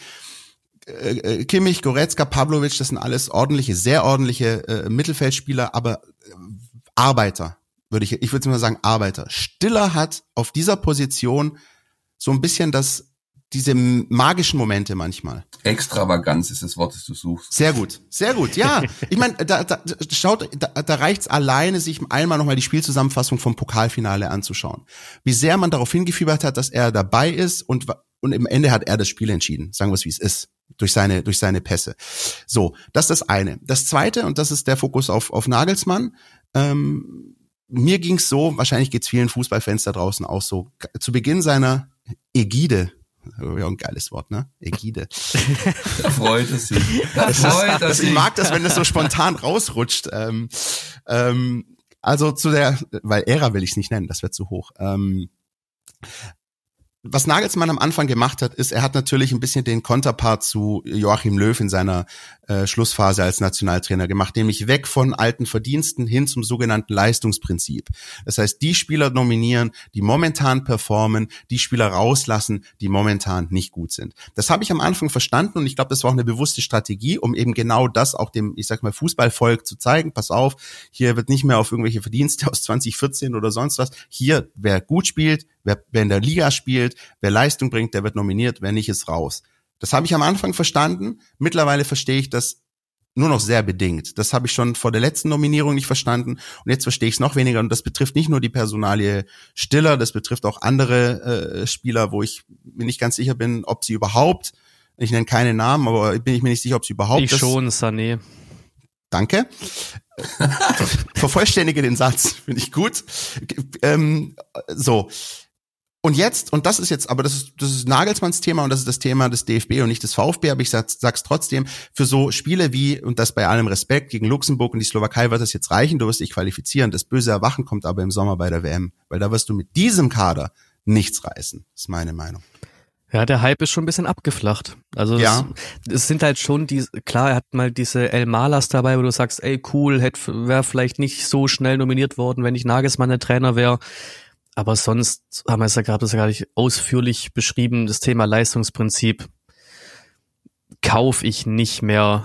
Äh, Kimmich, Goretzka, Pavlovic, das sind alles ordentliche, sehr ordentliche äh, Mittelfeldspieler, aber äh, Arbeiter, würde ich, ich würde mal sagen Arbeiter. Stiller hat auf dieser Position so ein bisschen das diese magischen Momente manchmal. Extravaganz ist das Wort, das du suchst. Sehr gut, sehr gut, ja. Ich meine, da, da, schaut, da, da reicht's alleine, sich einmal nochmal die Spielzusammenfassung vom Pokalfinale anzuschauen. Wie sehr man darauf hingefiebert hat, dass er dabei ist und, und im Ende hat er das Spiel entschieden. Sagen wir es, wie es ist. Durch seine, durch seine Pässe. So, das ist das eine. Das zweite, und das ist der Fokus auf, auf Nagelsmann, ähm, mir ging's so, wahrscheinlich geht's vielen Fußballfans da draußen auch so, zu Beginn seiner Ägide, ja, ein geiles Wort, ne? Ägide. Da freut es sich. Da das freut ist, das, ich mag das, wenn das so spontan rausrutscht. Ähm, ähm, also zu der, weil Ära will ich es nicht nennen, das wird zu hoch. Ähm, was Nagelsmann am Anfang gemacht hat, ist, er hat natürlich ein bisschen den Konterpart zu Joachim Löw in seiner äh, Schlussphase als Nationaltrainer gemacht, nämlich weg von alten Verdiensten hin zum sogenannten Leistungsprinzip. Das heißt, die Spieler nominieren, die momentan performen, die Spieler rauslassen, die momentan nicht gut sind. Das habe ich am Anfang verstanden und ich glaube, das war auch eine bewusste Strategie, um eben genau das auch dem, ich sag mal, Fußballvolk zu zeigen. Pass auf, hier wird nicht mehr auf irgendwelche Verdienste aus zwanzig vierzehn oder sonst was. Hier, wer gut spielt, wer, wer in der Liga spielt, wer Leistung bringt, der wird nominiert, wer nicht, ist raus. Das habe ich am Anfang verstanden. Mittlerweile verstehe ich das nur noch sehr bedingt. Das habe ich schon vor der letzten Nominierung nicht verstanden und jetzt verstehe ich es noch weniger. Und das betrifft nicht nur die Personalie Stiller, das betrifft auch andere äh, Spieler, wo ich mir nicht ganz sicher bin, ob sie überhaupt, ich nenne keine Namen, aber bin ich mir nicht sicher, ob sie überhaupt... Ich schon, Sané. Danke. Vervollständige den Satz, finde ich gut. Ähm, so... Und jetzt, und das ist jetzt, aber das ist, das ist Nagelsmanns Thema und das ist das Thema des D F B und nicht des VfB, aber ich sag, sag's trotzdem, für so Spiele wie, und das bei allem Respekt, gegen Luxemburg und die Slowakei wird das jetzt reichen, du wirst dich qualifizieren, das böse Erwachen kommt aber im Sommer bei der W M, weil da wirst du mit diesem Kader nichts reißen, ist meine Meinung. Ja, der Hype ist schon ein bisschen abgeflacht. Also ja. es, es sind halt schon die, klar, er hat mal diese El Malas dabei, wo du sagst, ey cool, hätte wäre vielleicht nicht so schnell nominiert worden, wenn nicht Nagelsmann der Trainer wäre. Aber sonst haben wir es ja gerade ja gar nicht ausführlich beschrieben, das Thema Leistungsprinzip kaufe ich nicht mehr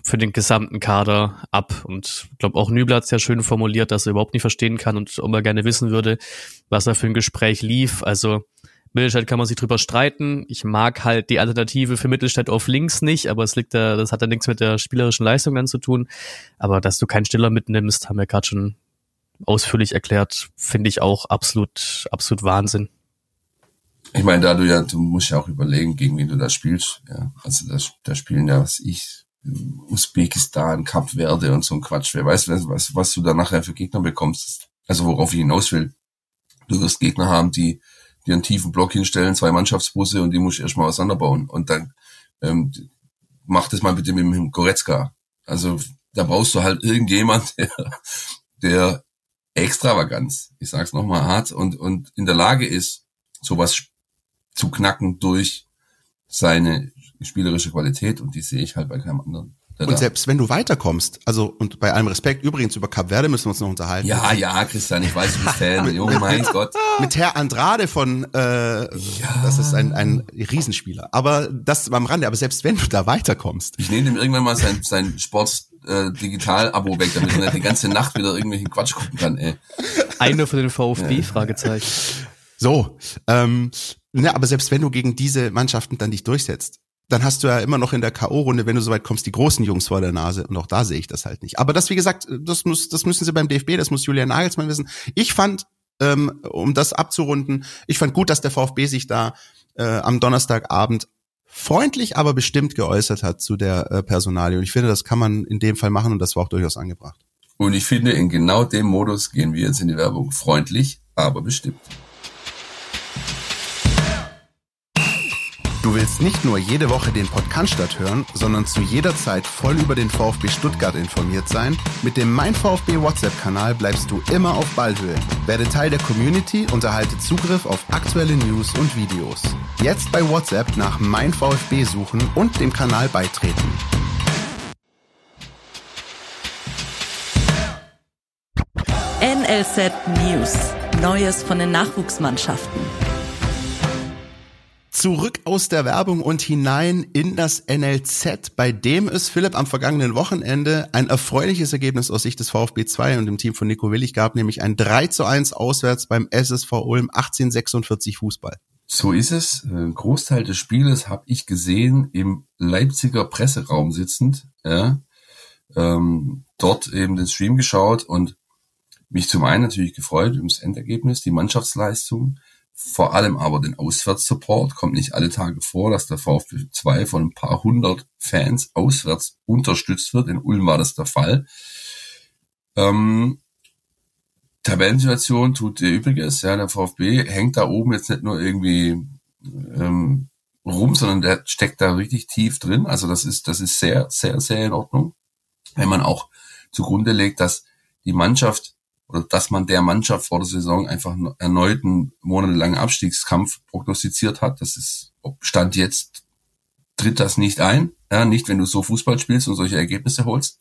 für den gesamten Kader ab. Und ich glaube, auch Nübler hat es ja schön formuliert, dass er überhaupt nicht verstehen kann und immer gerne wissen würde, was da für ein Gespräch lief. Also Mittelstädt kann man sich drüber streiten. Ich mag halt die Alternative für Mittelstädt auf links nicht, aber es liegt da, das hat dann nichts mit der spielerischen Leistung dann zu tun. Aber dass du keinen Stiller mitnimmst, haben wir gerade schon ausführlich erklärt, finde ich auch absolut, absolut Wahnsinn. Ich meine, da du ja, du musst ja auch überlegen, gegen wen du da spielst. Ja, also das, da spielen ja, was ich, Usbekistan, Kap Verde und so ein Quatsch. Wer weiß, was, was du da nachher für Gegner bekommst. Also worauf ich hinaus will. Du wirst Gegner haben, die dir einen tiefen Block hinstellen, zwei Mannschaftsbusse und die musst du erstmal auseinanderbauen. Und dann ähm, mach das mal bitte mit dem Goretzka. Also da brauchst du halt irgendjemand, der, der Extravaganz, ich sag's nochmal hart, und, und in der Lage ist, sowas zu knacken durch seine spielerische Qualität, und die sehe ich halt bei keinem anderen. Und selbst wenn du weiterkommst, also und bei allem Respekt, übrigens über Kap Verde müssen wir uns noch unterhalten. Ja, ja, Christian, ich weiß, du bist Fan. Oh mein Gott. Mit Herr Andrade von, äh, ja. Das ist ein, ein Riesenspieler. Aber das am Rande, aber selbst wenn du da weiterkommst. Ich nehme ihm irgendwann mal sein, sein Sports-Digital-Abo weg, damit er die ganze Nacht wieder irgendwelchen Quatsch gucken kann, ey. Eine für den VfB, ja. Fragezeichen. So, ähm, ja, aber selbst wenn du gegen diese Mannschaften dann dich durchsetzt, dann hast du ja immer noch in der K O-Runde, wenn du soweit kommst, die großen Jungs vor der Nase. Und auch da sehe ich das halt nicht. Aber das, wie gesagt, das muss, das müssen sie beim D F B, das muss Julian Nagelsmann wissen. Ich fand, ähm, um das abzurunden, ich fand gut, dass der VfB sich da äh, am Donnerstagabend freundlich, aber bestimmt geäußert hat zu der äh, Personalie. Und ich finde, das kann man in dem Fall machen und das war auch durchaus angebracht. Und ich finde, in genau dem Modus gehen wir jetzt in die Werbung. Freundlich, aber bestimmt. Du willst nicht nur jede Woche den Podcast hören, sondern zu jeder Zeit voll über den VfB Stuttgart informiert sein? Mit dem Mein VfB WhatsApp-Kanal bleibst du immer auf Ballhöhe. Werde Teil der Community und erhalte Zugriff auf aktuelle News und Videos. Jetzt bei WhatsApp nach Mein VfB suchen und dem Kanal beitreten. N L Z News. Neues von den Nachwuchsmannschaften. Zurück aus der Werbung und hinein in das N L Z, bei dem es, Philipp, am vergangenen Wochenende ein erfreuliches Ergebnis aus Sicht des VfB zwei und dem Team von Nico Willig gab, nämlich ein drei zu eins auswärts beim S S V Ulm, achtzehnhundertsechsundvierzig Fußball. So ist es. Ein Großteil des Spieles habe ich gesehen im Leipziger Presseraum sitzend. Ja, ähm, dort eben den Stream geschaut und mich zum einen natürlich gefreut ums Endergebnis, die Mannschaftsleistung, vor allem aber den Auswärtssupport. Kommt nicht alle Tage vor, dass der VfB zwei von ein paar hundert Fans auswärts unterstützt wird. In Ulm war das der Fall. Ähm, Tabellensituation tut ihr Übriges. Ja, der VfB hängt da oben jetzt nicht nur irgendwie ähm, rum, sondern der steckt da richtig tief drin. Also das ist, das ist sehr, sehr, sehr in Ordnung. Wenn man auch zugrunde legt, dass die Mannschaft oder dass man der Mannschaft vor der Saison einfach einen erneuten monatelangen Abstiegskampf prognostiziert hat. Das ist, Stand jetzt tritt das nicht ein. Ja, nicht, wenn du so Fußball spielst und solche Ergebnisse holst.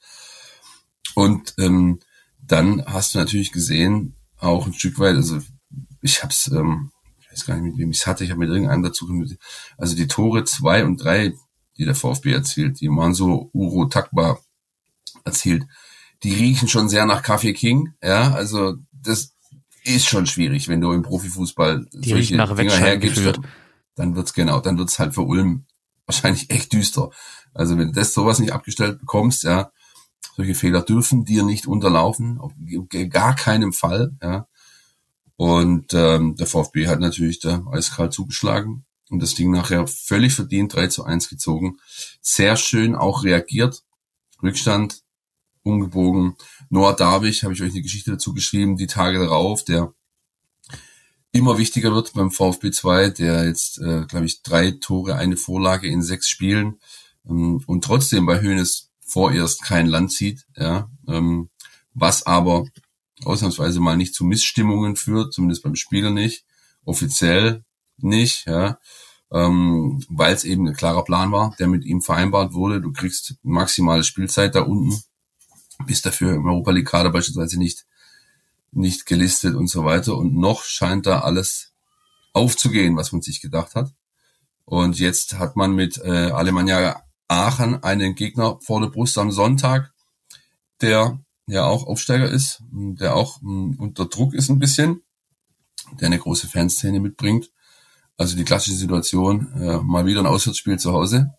Und ähm, dann hast du natürlich gesehen, auch ein Stück weit, also ich hab's, ähm, ich weiß gar nicht, mit wem ich's hatte, ich habe mit irgendeinem dazu, also die Tore zwei und drei, die der VfB erzielt, die waren so Uro Takba erzielt, die riechen schon sehr nach Kaffee King, ja, also das ist schon schwierig, wenn du im Profifußball die solche nach Dinger hergibst, dann, dann wird's genau, dann wird's halt für Ulm wahrscheinlich echt düster. Also wenn du das sowas nicht abgestellt bekommst, ja, solche Fehler dürfen dir nicht unterlaufen, auf gar keinem Fall, ja. Und ähm, der VfB hat natürlich da eiskalt zugeschlagen und das Ding nachher völlig verdient drei zu eins gezogen. Sehr schön auch reagiert, Rückstand umgebogen. Noah Darwich, habe ich euch eine Geschichte dazu geschrieben, die Tage darauf, der immer wichtiger wird beim VfB zwei, der jetzt, äh, glaube ich, drei Tore, eine Vorlage in sechs Spielen ähm, und trotzdem bei Hoeneß vorerst kein Land zieht, ja, ähm, was aber ausnahmsweise mal nicht zu Missstimmungen führt, zumindest beim Spieler nicht, offiziell nicht, ja, ähm, weil es eben ein klarer Plan war, der mit ihm vereinbart wurde. Du kriegst maximale Spielzeit da unten, bist dafür im Europa League Kader beispielsweise nicht nicht gelistet und so weiter. Und noch scheint da alles aufzugehen, was man sich gedacht hat. Und jetzt hat man mit äh, Alemannia Aachen einen Gegner vor der Brust am Sonntag, der ja auch Aufsteiger ist, der auch m, unter Druck ist ein bisschen, der eine große Fanszene mitbringt. Also die klassische Situation, äh, mal wieder ein Auswärtsspiel zu Hause.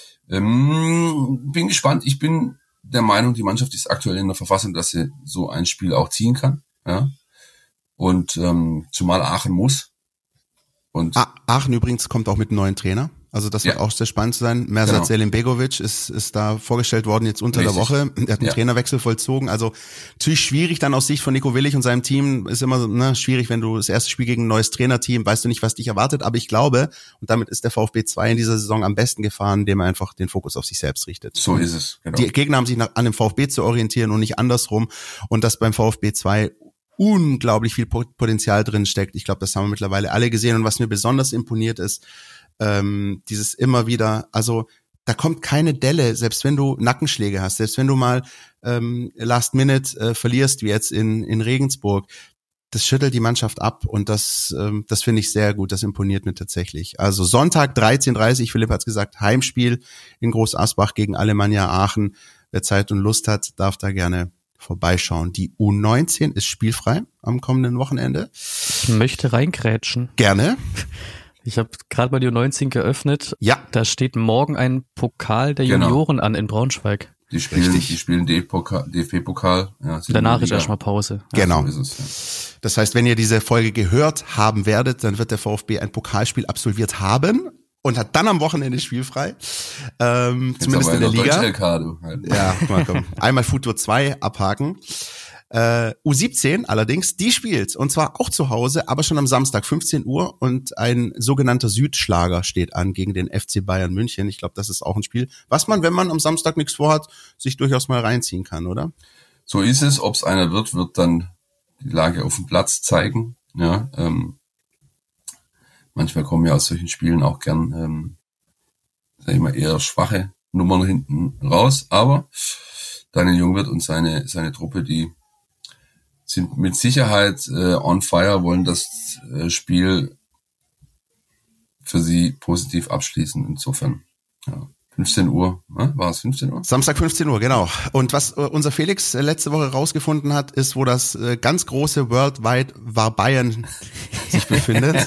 Ähm, bin gespannt. Ich bin der Meinung, die Mannschaft ist aktuell in der Verfassung, dass sie so ein Spiel auch ziehen kann. Ja. Und ähm, zumal Aachen muss. Und A- Aachen übrigens kommt auch mit einem neuen Trainer. Also das wird ja. auch sehr spannend sein. Mersat Genau. Selimbegovic ist ist da vorgestellt worden jetzt unter Richtig. der Woche. Er hat einen Ja. Trainerwechsel vollzogen. Also natürlich schwierig dann aus Sicht von Nico Willig und seinem Team. Ist immer so, ne, schwierig, wenn du das erste Spiel gegen ein neues Trainerteam, weißt du nicht, was dich erwartet. Aber ich glaube, und damit ist der VfB zwei in dieser Saison am besten gefahren, indem er einfach den Fokus auf sich selbst richtet. so ist es. Genau. Die Gegner haben sich nach, an dem VfB zu orientieren und nicht andersrum. Und dass beim VfB zwei unglaublich viel Potenzial drin steckt. Ich glaube, das haben wir mittlerweile alle gesehen. Und was mir besonders imponiert ist, ähm, dieses immer wieder, also da kommt keine Delle, selbst wenn du Nackenschläge hast, selbst wenn du mal ähm, Last Minute äh, verlierst, wie jetzt in in Regensburg, das schüttelt die Mannschaft ab und das ähm, das finde ich sehr gut, das imponiert mir tatsächlich. Also Sonntag dreizehn Uhr dreißig, Philipp hat's gesagt, Heimspiel in Groß Asbach gegen Alemannia Aachen. Wer Zeit und Lust hat, darf da gerne vorbeischauen. Die U neunzehn ist spielfrei am kommenden Wochenende. Ich möchte reingrätschen. Gerne. Ich habe gerade mal die U neunzehn geöffnet. Ja. Da steht morgen ein Pokal der Genau. Junioren an in Braunschweig. Die spielen, Richtig. die spielen D F B-Pokal. Ja, sind Danach in der ist Liga. erstmal Pause. Genau. So ist es, ja. Das heißt, wenn ihr diese Folge gehört haben werdet, dann wird der VfB ein Pokalspiel absolviert haben und hat dann am Wochenende spielfrei. Ähm, Jetzt zumindest aber in der Liga. Deutsch L K, du. Halt. Ja, mal komm. Einmal Futur zwei abhaken. Äh, U siebzehn allerdings, die spielt. Und zwar auch zu Hause, aber schon am Samstag, fünfzehn Uhr. Und ein sogenannter Südschlager steht an gegen den F C Bayern München. Ich glaube, das ist auch ein Spiel, was man, wenn man am Samstag nichts vorhat, sich durchaus mal reinziehen kann, oder? So ist es. Ob es einer wird, wird dann die Lage auf dem Platz zeigen. Ja, ähm, manchmal kommen ja aus solchen Spielen auch gern, ähm, sag ich mal, eher schwache Nummern hinten raus. Aber Daniel Jungwirth und seine seine Truppe, die sind mit Sicherheit äh, on fire, wollen das äh, Spiel für sie positiv abschließen. Insofern, ja, fünfzehn Uhr, ne? War es fünfzehn Uhr? Samstag fünfzehn Uhr, genau. Und was äh, unser Felix äh, letzte Woche rausgefunden hat, ist, wo das äh, ganz große Worldwide war Bayern sich befindet.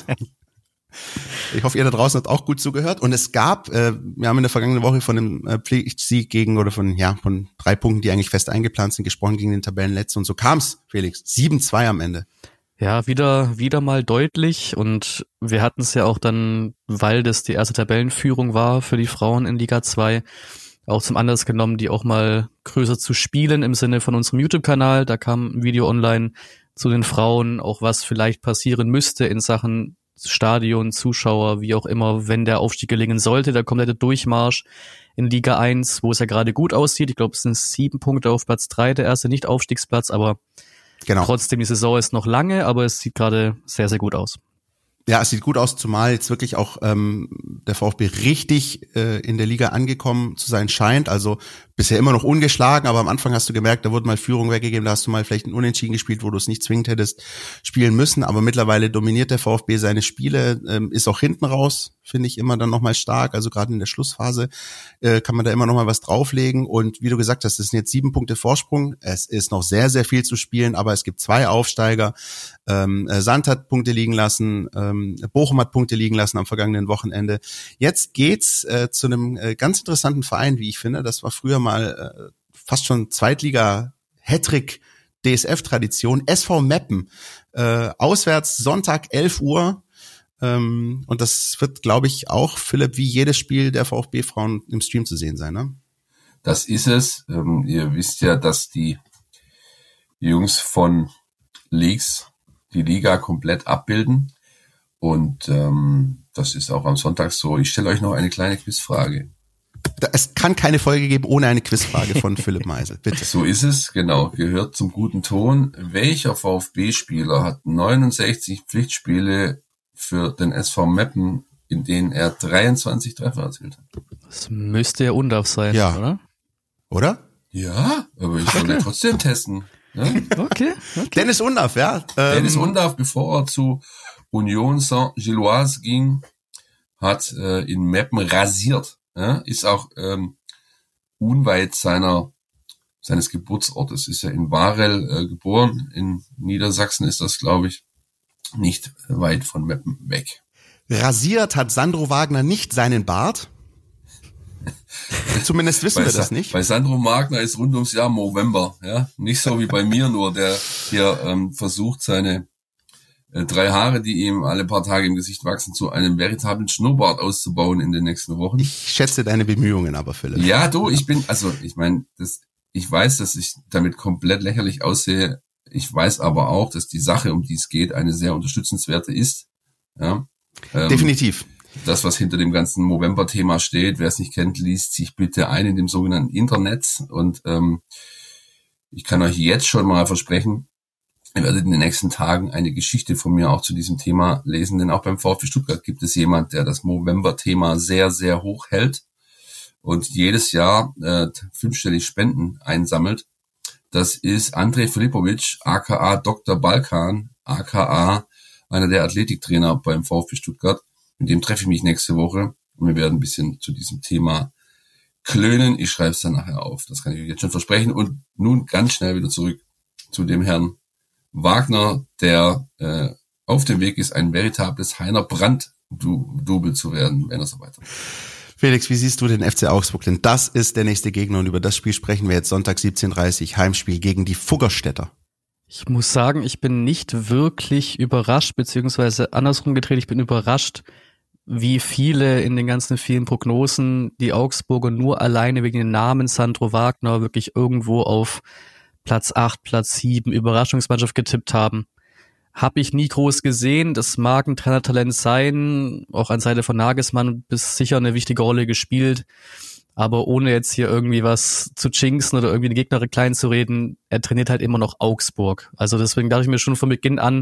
Ich hoffe, ihr da draußen habt auch gut zugehört. Und es gab, äh, wir haben in der vergangenen Woche von einem äh, Pflichtsieg gegen, oder von, ja, von drei Punkten, die eigentlich fest eingeplant sind, gesprochen gegen den Tabellenletzten. Und so kam's, Felix. sieben zwei am Ende. Ja, wieder, wieder mal deutlich und wir hatten es ja auch dann, weil das die erste Tabellenführung war für die Frauen in Liga zwei, auch zum Anlass genommen, die auch mal größer zu spielen im Sinne von unserem YouTube-Kanal. Da kam ein Video online zu den Frauen, auch was vielleicht passieren müsste in Sachen Stadion, Zuschauer, wie auch immer, wenn der Aufstieg gelingen sollte. Der komplette Durchmarsch in Liga eins, wo es ja gerade gut aussieht. Ich glaube, es sind sieben Punkte auf Platz drei, der erste Nicht-Aufstiegsplatz, aber Genau. trotzdem, die Saison ist noch lange, aber es sieht gerade sehr, sehr gut aus. Ja, es sieht gut aus, zumal jetzt wirklich auch ähm, der VfB richtig äh, in der Liga angekommen zu sein scheint. Also bisher immer noch ungeschlagen, aber am Anfang hast du gemerkt, da wurde mal Führung weggegeben, da hast du mal vielleicht ein Unentschieden gespielt, wo du es nicht zwingend hättest spielen müssen. Aber mittlerweile dominiert der VfB seine Spiele, ähm, ist auch hinten raus, finde ich, immer dann nochmal stark. Also gerade in der Schlussphase äh, kann man da immer nochmal was drauflegen. Und wie du gesagt hast, es sind jetzt sieben Punkte Vorsprung. Es ist noch sehr, sehr viel zu spielen, aber es gibt zwei Aufsteiger. Ähm, Sand hat Punkte liegen lassen, ähm, Bochum hat Punkte liegen lassen am vergangenen Wochenende. Jetzt geht's äh, zu einem äh, ganz interessanten Verein, wie ich finde. Das war früher mal äh, fast schon Zweitliga-Hattrick D S F-Tradition. S V Meppen, äh, auswärts Sonntag elf Uhr. Ähm, und das wird, glaube ich, auch, Philipp, wie jedes Spiel der VfB-Frauen im Stream zu sehen sein, ne? Das ist es. Ähm, ihr wisst ja, dass die Jungs von Leaks die Liga komplett abbilden. Und ähm, das ist auch am Sonntag so. Ich stelle euch noch eine kleine Quizfrage. Es kann keine Folge geben ohne eine Quizfrage von Philipp Meisel, bitte. So ist es, genau. Gehört zum guten Ton. Welcher VfB-Spieler hat neunundsechzig Pflichtspiele für den S V Meppen, in denen er dreiundzwanzig Treffer erzielt hat? Das müsste ja Undarf sein, Ja. oder? Oder? Ja, aber ich soll ja trotzdem testen. Ja? Okay, okay. Dennis Undaff, ja. Ähm, Dennis Undaff, bevor er zu Union Saint-Gilloise ging, hat äh, in Meppen rasiert. ja, ist auch ähm, unweit seiner seines Geburtsortes. Ist ja in Warel äh, geboren, in Niedersachsen ist das, glaube ich, nicht weit von Meppen weg. Rasiert hat Sandro Wagner nicht seinen Bart. Zumindest wissen wir das nicht. Bei Sandro Wagner ist rund ums Jahr November, ja, nicht so wie bei mir nur, der hier ähm, versucht, seine äh, drei Haare, die ihm alle paar Tage im Gesicht wachsen, zu einem veritablen Schnurrbart auszubauen in den nächsten Wochen. Ich schätze deine Bemühungen aber, Philipp. Ja, du, ich bin, also ich meine, das, ich weiß, dass ich damit komplett lächerlich aussehe. Ich weiß aber auch, dass die Sache, um die es geht, eine sehr unterstützenswerte ist. Ja. Ähm, Definitiv. Das, was hinter dem ganzen November-Thema steht, wer es nicht kennt, liest sich bitte ein in dem sogenannten Internet. Und ähm, ich kann euch jetzt schon mal versprechen, ihr werdet in den nächsten Tagen eine Geschichte von mir auch zu diesem Thema lesen, denn auch beim VfB Stuttgart gibt es jemand, der das November-Thema sehr, sehr hoch hält und jedes Jahr äh, fünfstellig Spenden einsammelt. Das ist Andrej Filipovic, aka Doktor Balkan, aka einer der Athletiktrainer beim VfB Stuttgart. Mit dem treffe ich mich nächste Woche und wir werden ein bisschen zu diesem Thema klönen. Ich schreibe es dann nachher auf. Das kann ich euch jetzt schon versprechen. Und nun ganz schnell wieder zurück zu dem Herrn Wagner, der äh, auf dem Weg ist, ein veritables Heiner Brandt-Double zu werden, wenn er so weitermacht. Felix, wie siehst du den F C Augsburg? Denn das ist der nächste Gegner und über das Spiel sprechen wir jetzt Sonntag siebzehn Uhr dreißig, Heimspiel gegen die Fuggerstädter. Ich muss sagen, ich bin nicht wirklich überrascht, beziehungsweise andersrum gedreht, ich bin überrascht, wie viele in den ganzen vielen Prognosen die Augsburger nur alleine wegen dem Namen Sandro Wagner wirklich irgendwo auf Platz acht, Platz sieben, Überraschungsmannschaft getippt haben. Habe ich nie groß gesehen. Das mag ein Trainertalent sein, auch an Seite von Nagelsmann bis sicher eine wichtige Rolle gespielt. Aber ohne jetzt hier irgendwie was zu jinxen oder irgendwie den Gegner klein zu reden, er trainiert halt immer noch Augsburg. Also deswegen dachte ich mir schon von Beginn an,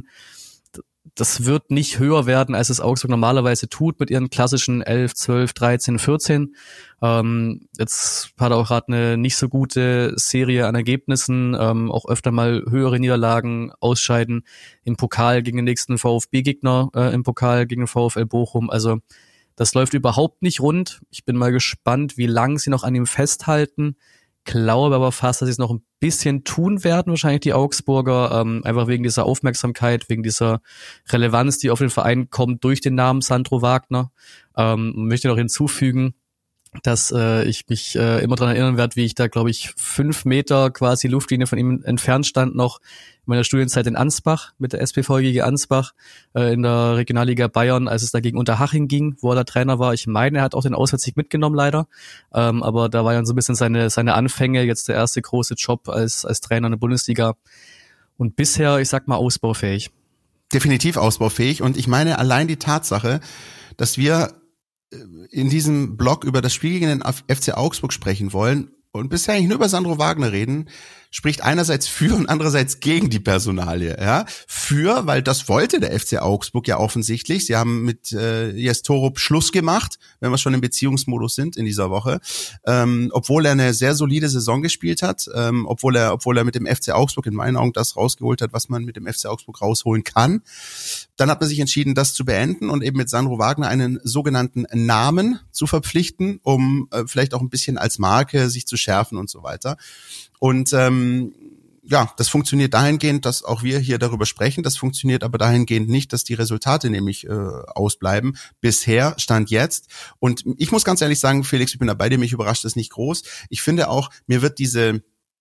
das wird nicht höher werden, als es Augsburg normalerweise tut mit ihren klassischen elf, zwölf, dreizehn, vierzehn. Ähm, jetzt hat er auch gerade eine nicht so gute Serie an Ergebnissen, ähm, auch öfter mal höhere Niederlagen, Ausscheiden im Pokal gegen den nächsten VfB-Gegner, äh, im Pokal gegen den VfL Bochum. Also das läuft überhaupt nicht rund. Ich bin mal gespannt, wie lange sie noch an ihm festhalten. Glaube aber fast, dass sie es noch ein bisschen tun werden, wahrscheinlich die Augsburger, ähm, einfach wegen dieser Aufmerksamkeit, wegen dieser Relevanz, die auf den Verein kommt durch den Namen Sandro Wagner. Ähm, möchte noch hinzufügen, dass äh, ich mich äh, immer daran erinnern werde, wie ich da, glaube ich, fünf Meter quasi Luftlinie von ihm entfernt stand, noch in meiner Studienzeit in Ansbach, mit der S P V G Ansbach, äh, in der Regionalliga Bayern, als es da gegen Unterhaching ging, wo er der Trainer war. Ich meine, er hat auch den Auswärtssieg mitgenommen, leider. Ähm, aber da war ja so ein bisschen seine seine Anfänge, jetzt der erste große Job als als Trainer in der Bundesliga. Und bisher, ich sag mal, ausbaufähig. Definitiv ausbaufähig. Und ich meine, allein die Tatsache, dass wir in diesem Blog über das Spiel gegen den F C Augsburg sprechen wollen und bisher eigentlich nur über Sandro Wagner reden, spricht einerseits für und andererseits gegen die Personalie. Ja, für, weil das wollte der F C Augsburg ja offensichtlich. Sie haben mit äh, Jes Torup Schluss gemacht, wenn wir schon im Beziehungsmodus sind in dieser Woche. Ähm, obwohl er eine sehr solide Saison gespielt hat, ähm, obwohl er, obwohl er mit dem F C Augsburg in meinen Augen das rausgeholt hat, was man mit dem F C Augsburg rausholen kann. Dann hat man sich entschieden, das zu beenden und eben mit Sandro Wagner einen sogenannten Namen zu verpflichten, um äh, vielleicht auch ein bisschen als Marke sich zu schärfen und so weiter. Und ähm, ja, das funktioniert dahingehend, dass auch wir hier darüber sprechen. Das funktioniert aber dahingehend nicht, dass die Resultate nämlich äh, ausbleiben. Bisher, Stand jetzt. Und ich muss ganz ehrlich sagen, Felix, ich bin da bei dir, mich überrascht das nicht groß. Ich finde auch, mir wird diese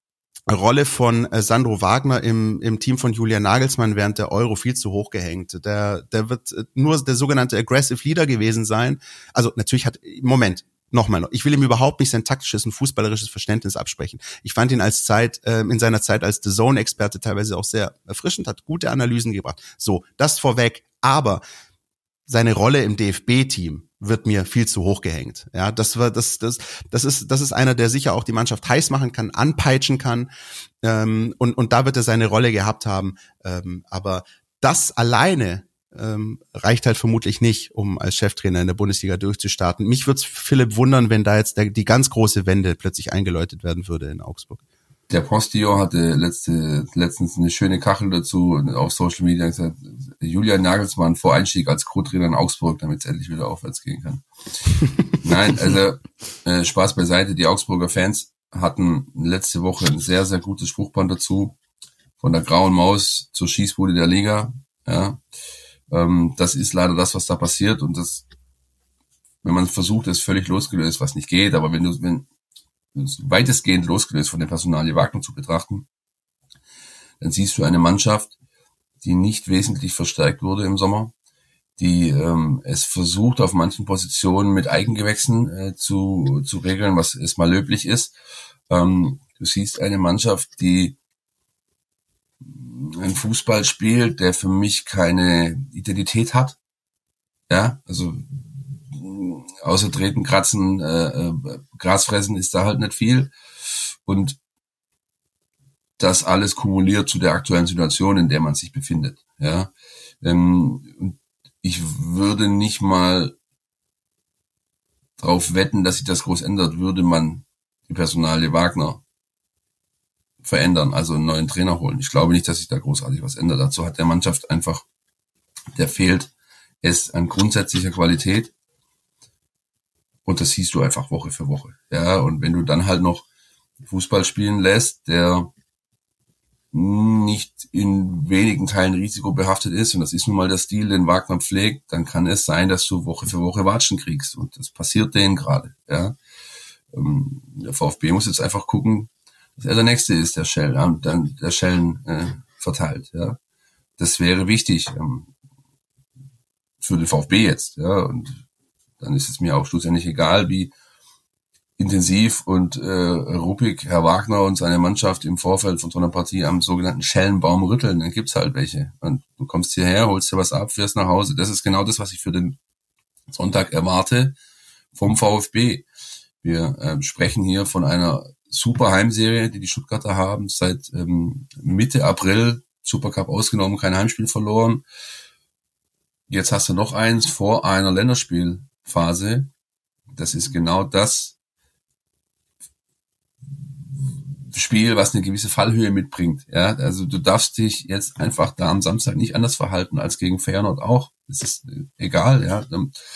Rolle von äh, Sandro Wagner im im Team von Julian Nagelsmann während der Euro viel zu hoch gehängt. Der der wird äh, nur der sogenannte Aggressive Leader gewesen sein. Also natürlich hat, Moment, Nochmal, ich will ihm überhaupt nicht sein taktisches und fußballerisches Verständnis absprechen. Ich fand ihn als Zeit, äh, in seiner Zeit als The Zone-Experte teilweise auch sehr erfrischend, hat gute Analysen gebracht. So, das vorweg. Aber seine Rolle im D F B-Team wird mir viel zu hoch gehängt. Ja, das war, das, das, das ist, das ist einer, der sicher auch die Mannschaft heiß machen kann, anpeitschen kann. Ähm, und, und da wird er seine Rolle gehabt haben. Ähm, aber das alleine Ähm, reicht halt vermutlich nicht, um als Cheftrainer in der Bundesliga durchzustarten. Mich würde es, Philipp, wundern, wenn da jetzt der, die ganz große Wende plötzlich eingeläutet werden würde in Augsburg. der Postillon hatte letzte, letztens eine schöne Kachel dazu auf Social Media gesagt, Julian Nagelsmann vor Einstieg als Co-Trainer in Augsburg, damit es endlich wieder aufwärts gehen kann. Nein, also äh, Spaß beiseite. Die Augsburger Fans hatten letzte Woche ein sehr, sehr gutes Spruchband dazu. Von der grauen Maus zur Schießbude der Liga. Ja, ähm, das ist leider das, was da passiert. Und das, wenn man versucht, ist völlig losgelöst, was nicht geht. Aber wenn du, wenn weitestgehend losgelöst von der Personalie Wagner zu betrachten, dann siehst du eine Mannschaft, die nicht wesentlich verstärkt wurde im Sommer, die ähm, es versucht, auf manchen Positionen mit Eigengewächsen äh, zu zu regeln, was erstmal löblich ist. Ähm, du siehst eine Mannschaft, die einen Fußball spielt, der für mich keine Identität hat. Ja, also außer Treten, Kratzen, äh, äh, Gras fressen ist da halt nicht viel. Und das alles kumuliert zu der aktuellen Situation, in der man sich befindet. Ja, ähm, ich würde nicht mal drauf wetten, dass sich das groß ändert, würde man die Personalie Wagner verändern, also einen neuen Trainer holen. Ich glaube nicht, dass sich da großartig was ändert. Dazu hat der Mannschaft einfach, der fehlt es an grundsätzlicher Qualität. Und das siehst du einfach Woche für Woche. Ja, und wenn du dann halt noch Fußball spielen lässt, der nicht in wenigen Teilen risikobehaftet ist, und das ist nun mal der Stil, den Wagner pflegt, dann kann es sein, dass du Woche für Woche Watschen kriegst. Und das passiert denen gerade. Ja, der VfB muss jetzt einfach gucken, dass er der Nächste ist, der Schellen, dann der Schellen äh, verteilt. Ja, das wäre wichtig ähm, für den VfB jetzt. Ja, und dann ist es mir auch schlussendlich egal, wie intensiv und äh, ruppig Herr Wagner und seine Mannschaft im Vorfeld von so einer Partie am sogenannten Schellenbaum rütteln. Dann gibt's halt welche. Und du kommst hierher, holst dir was ab, fährst nach Hause. Das ist genau das, was ich für den Sonntag erwarte vom VfB. Wir äh, sprechen hier von einer super Heimserie, die die Stuttgarter haben, seit ähm, Mitte April, Supercup ausgenommen, kein Heimspiel verloren. Jetzt hast du noch eins vor einer Länderspielphase. Das ist genau das Spiel, was eine gewisse Fallhöhe mitbringt. Ja, also du darfst dich jetzt einfach da am Samstag nicht anders verhalten als gegen Feyenoord auch. Es ist egal, ja,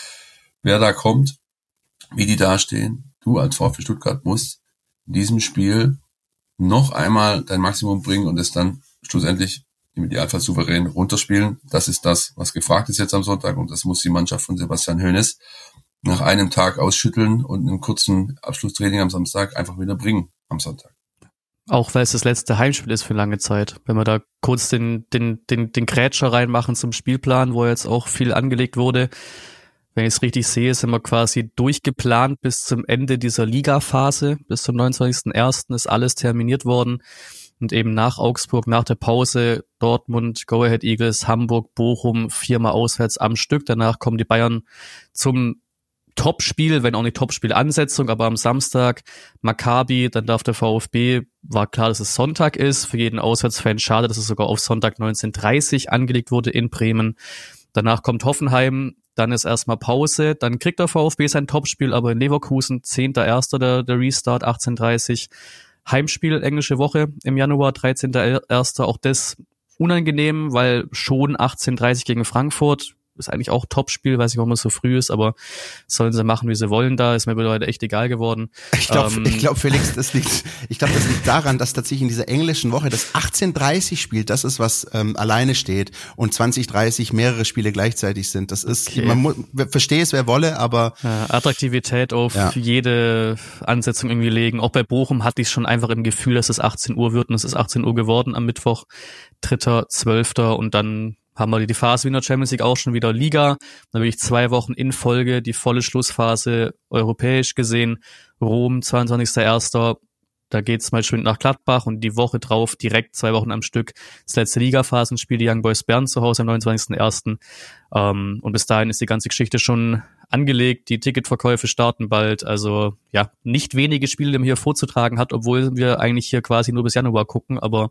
wer da kommt, wie die dastehen. Du als VfB Stuttgart musst in diesem Spiel noch einmal dein Maximum bringen und es dann schlussendlich im Idealfall souverän runterspielen. Das ist das, was gefragt ist jetzt am Sonntag, und das muss die Mannschaft von Sebastian Hoeneß nach einem Tag ausschütteln und einem kurzen Abschlusstraining am Samstag einfach wieder bringen am Sonntag. Auch weil es das letzte Heimspiel ist für lange Zeit. Wenn wir da kurz den, den, den, den Grätscher reinmachen zum Spielplan, wo jetzt auch viel angelegt wurde. Wenn ich es richtig sehe, sind wir quasi durchgeplant bis zum Ende dieser Ligaphase. Bis zum neunundzwanzigsten ersten ist alles terminiert worden. Und eben nach Augsburg, nach der Pause, Dortmund, Go Ahead Eagles, Hamburg, Bochum, viermal auswärts am Stück. Danach kommen die Bayern zum Topspiel, wenn auch nicht Topspiel-Ansetzung, aber am Samstag Maccabi, dann darf der VfB, war klar, dass es Sonntag ist, für jeden Auswärtsfan schade, dass es sogar auf Sonntag neunzehn Uhr dreißig angelegt wurde in Bremen. Danach kommt Hoffenheim, dann ist erstmal Pause, dann kriegt der VfB sein Topspiel, aber in Leverkusen, zehnter erster der, der Restart, achtzehn Uhr dreißig. Heimspiel, englische Woche im Januar, dreizehnter erster Auch das unangenehm, weil schon achtzehn Uhr dreißig gegen Frankfurt, ist eigentlich auch Topspiel, weiß nicht, warum es so früh ist, aber sollen sie machen, wie sie wollen da, ist mir mittlerweile echt egal geworden. Ich glaube, ähm, ich glaube, Felix, das liegt, ich glaube, das liegt daran, dass tatsächlich in dieser englischen Woche das achtzehn Uhr dreißig spielt, das ist, was ähm, alleine steht, und zwanzig Uhr dreißig mehrere Spiele gleichzeitig sind. Das ist, okay. Man muss, verstehe es, wer wolle, aber ja, Attraktivität auf ja. jede Ansetzung irgendwie legen. Auch bei Bochum hatte ich schon einfach im Gefühl, dass es achtzehn Uhr wird, und es ist achtzehn Uhr geworden am Mittwoch, dritter zwölfter und dann haben wir die Phase wie in der Champions League auch schon wieder Liga. Dann bin ich zwei Wochen in Folge die volle Schlussphase europäisch gesehen. Rom, zweiundzwanzigster erster Da geht's mal schön nach Gladbach, und die Woche drauf direkt zwei Wochen am Stück das letzte Ligaphasenspiel, die Young Boys Bern zu Hause am neunundzwanzigsten ersten Ähm, und bis dahin ist die ganze Geschichte schon angelegt. Die Ticketverkäufe starten bald. Also ja, nicht wenige Spiele, die man hier vorzutragen hat, obwohl wir eigentlich hier quasi nur bis Januar gucken, aber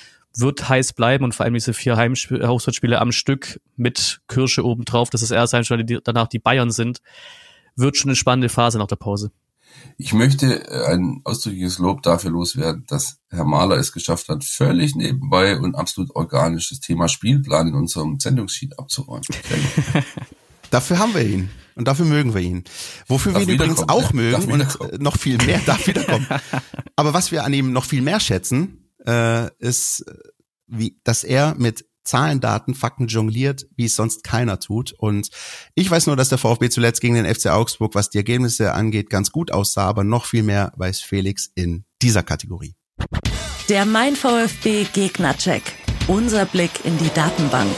wird heiß bleiben, und vor allem diese vier Heimspiele, Auswärtsspiele am Stück mit Kirsche obendrauf, dass es erst Heimspiele, die danach die Bayern sind, wird schon eine spannende Phase nach der Pause. Ich möchte ein ausdrückliches Lob dafür loswerden, dass Herr Mahler es geschafft hat, völlig nebenbei und absolut organisch das Thema Spielplan in unserem Sendungssheet abzuräumen. Dafür haben wir ihn. Und dafür mögen wir ihn. Wofür darf wir ihn übrigens auch mögen und noch viel mehr darf wiederkommen. Aber was wir an ihm noch viel mehr schätzen, äh, ist, wie, dass er mit Zahlen, Daten, Fakten jongliert, wie es sonst keiner tut. Und ich weiß nur, dass der VfB zuletzt gegen den F C Augsburg, was die Ergebnisse angeht, ganz gut aussah, aber noch viel mehr weiß Felix in dieser Kategorie. Der Mein VfB Gegnercheck. Unser Blick in die Datenbank.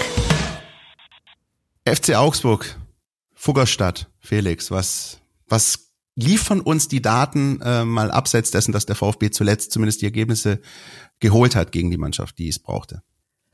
F C Augsburg, Fuggerstadt, Felix, was, was liefern uns die Daten äh, mal abseits dessen, dass der VfB zuletzt zumindest die Ergebnisse geholt hat gegen die Mannschaft, die es brauchte?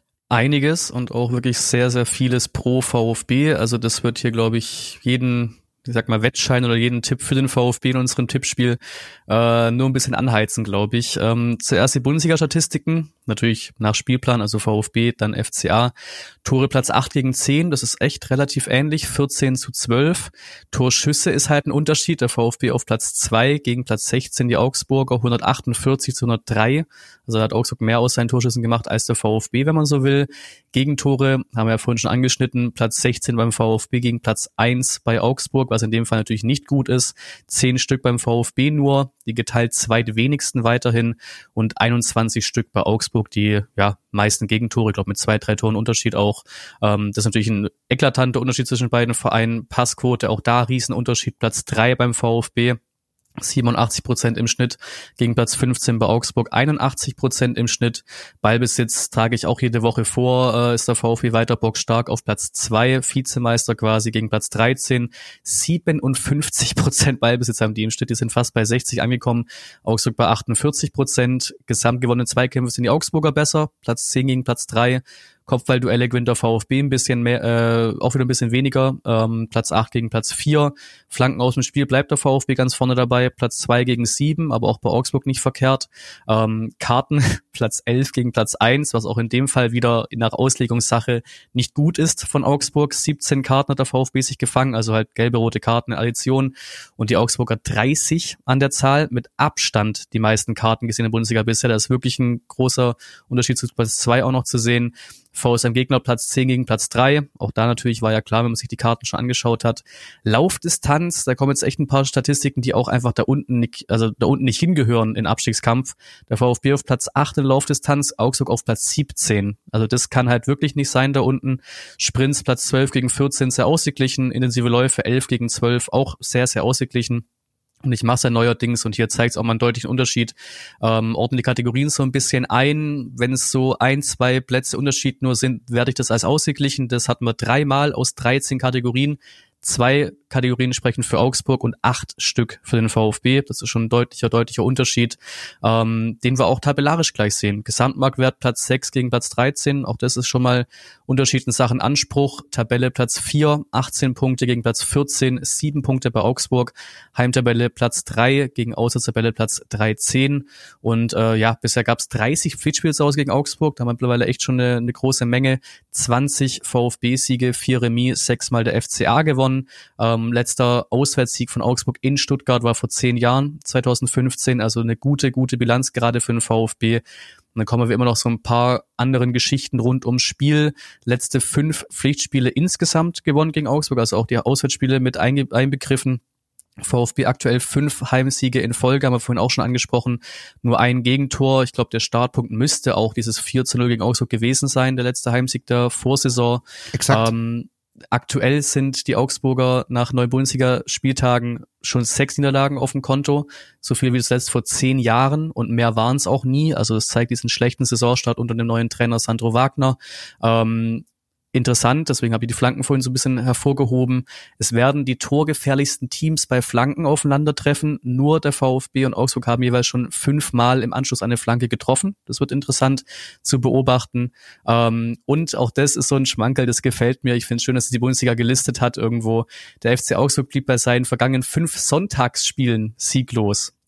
Einiges und auch wirklich sehr, sehr vieles pro VfB. Also das wird hier, glaube ich, jeden, ich sag mal, Wettschein oder jeden Tipp für den VfB in unserem Tippspiel äh, nur ein bisschen anheizen, glaube ich. Ähm, zuerst die Bundesliga-Statistiken, natürlich nach Spielplan, also VfB, dann F C A. Tore Platz acht gegen zehn, das ist echt relativ ähnlich, vierzehn zu zwölf. Torschüsse ist halt ein Unterschied, der VfB auf Platz zwei gegen Platz sechzehn, die Augsburger hundertachtundvierzig zu hundertdrei. Also hat Augsburg mehr aus seinen Torschüssen gemacht als der VfB, wenn man so will. Gegentore haben wir ja vorhin schon angeschnitten, Platz sechzehn beim VfB gegen Platz eins bei Augsburg, was in dem Fall natürlich nicht gut ist. zehn Stück beim VfB nur, die geteilt zweitwenigsten weiterhin und einundzwanzig Stück bei Augsburg, die ja meisten Gegentore, ich glaube mit zwei, drei Toren Unterschied auch. Ähm, das ist natürlich ein eklatanter Unterschied zwischen beiden Vereinen. Passquote, auch da Riesenunterschied, Platz drei beim VfB. siebenundachtzig Prozent im Schnitt gegen Platz fünfzehn bei Augsburg, einundachtzig Prozent im Schnitt. Ballbesitz trage ich auch jede Woche vor, äh, ist der VfB weiter bockstark auf Platz zwei, Vizemeister quasi gegen Platz dreizehn. siebenundfünfzig Prozent Ballbesitz haben die im Schnitt, die sind fast bei sechzig angekommen. Augsburg bei achtundvierzig Prozent. Gesamt gewonnene Zweikämpfe sind die Augsburger besser, Platz zehn gegen Platz drei. Kopfballduelle gewinnt der VfB ein bisschen mehr, äh, auch wieder ein bisschen weniger, ähm, Platz acht gegen Platz vier. Flanken aus dem Spiel bleibt der VfB ganz vorne dabei, Platz zwei gegen sieben, aber auch bei Augsburg nicht verkehrt. Ähm, Karten, Platz elf gegen Platz eins, was auch in dem Fall wieder nach Auslegungssache nicht gut ist von Augsburg. siebzehn Karten hat der VfB sich gefangen, also halt gelbe, rote Karten in Addition. Und die Augsburger dreißig an der Zahl, mit Abstand die meisten Karten gesehen in der Bundesliga bisher. Da ist wirklich ein großer Unterschied zu Platz zwei auch noch zu sehen. V S am Gegner Platz zehn gegen Platz drei. Auch da natürlich war ja klar, wenn man sich die Karten schon angeschaut hat. Laufdistanz, da kommen jetzt echt ein paar Statistiken, die auch einfach da unten nicht, also da unten nicht hingehören in Abstiegskampf. Der VfB auf Platz acht in der Laufdistanz, Augsburg auf Platz siebzehn. Also das kann halt wirklich nicht sein da unten. Sprints Platz zwölf gegen vierzehn, sehr ausgeglichen. Intensive Läufe elf gegen zwölf, auch sehr, sehr ausgeglichen. Und ich mache es ja neuerdings und hier zeigt es auch mal einen deutlichen Unterschied. Ähm, ordne die Kategorien so ein bisschen ein. Wenn es so ein, zwei Plätze Unterschied nur sind, werde ich das als ausgeglichen. Das hatten wir dreimal aus dreizehn Kategorien. Zwei Kategorien sprechen für Augsburg und acht Stück für den VfB. Das ist schon ein deutlicher, deutlicher Unterschied, ähm, den wir auch tabellarisch gleich sehen. Gesamtmarktwert Platz sechs gegen Platz dreizehn. Auch das ist schon mal Unterschied in Sachen Anspruch. Tabelle Platz vier, achtzehn Punkte gegen Platz vierzehn, sieben Punkte bei Augsburg. Heimtabelle Platz drei gegen Außertabelle Platz dreizehn. Und äh, ja, bisher gab es dreißig Pflichtspiele aus gegen Augsburg. Da haben wir mittlerweile echt schon eine, eine große Menge. zwanzig VfB-Siege, vier Remis, sechsmal der F C A gewonnen. Ähm, letzter Auswärtssieg von Augsburg in Stuttgart war vor zehn Jahren, zweitausendfünfzehn, also eine gute, gute Bilanz gerade für den VfB. Und dann kommen wir immer noch so ein paar anderen Geschichten rund ums Spiel. Letzte fünf Pflichtspiele insgesamt gewonnen gegen Augsburg, also auch die Auswärtsspiele mit einge- einbegriffen. VfB aktuell fünf Heimsiege in Folge, haben wir vorhin auch schon angesprochen. Nur ein Gegentor. Ich glaube, der Startpunkt müsste auch dieses vier zu null gegen Augsburg gewesen sein, der letzte Heimsieg der Vorsaison. Exakt. Ähm, aktuell sind die Augsburger nach neun Bundesliga-Spieltagen schon sechs Niederlagen auf dem Konto. So viel wie zuletzt vor zehn Jahren und mehr waren es auch nie. Also das zeigt diesen schlechten Saisonstart unter dem neuen Trainer Sandro Wagner. Ähm, Interessant, deswegen habe ich die Flanken vorhin so ein bisschen hervorgehoben. Es werden die torgefährlichsten Teams bei Flanken aufeinandertreffen. Nur der VfB und Augsburg haben jeweils schon fünfmal im Anschluss eine Flanke getroffen. Das wird interessant zu beobachten. Ähm, und auch das ist so ein Schmankerl, das gefällt mir. Ich finde es schön, dass es die Bundesliga gelistet hat irgendwo. Der F C Augsburg blieb bei seinen vergangenen fünf Sonntagsspielen sieglos.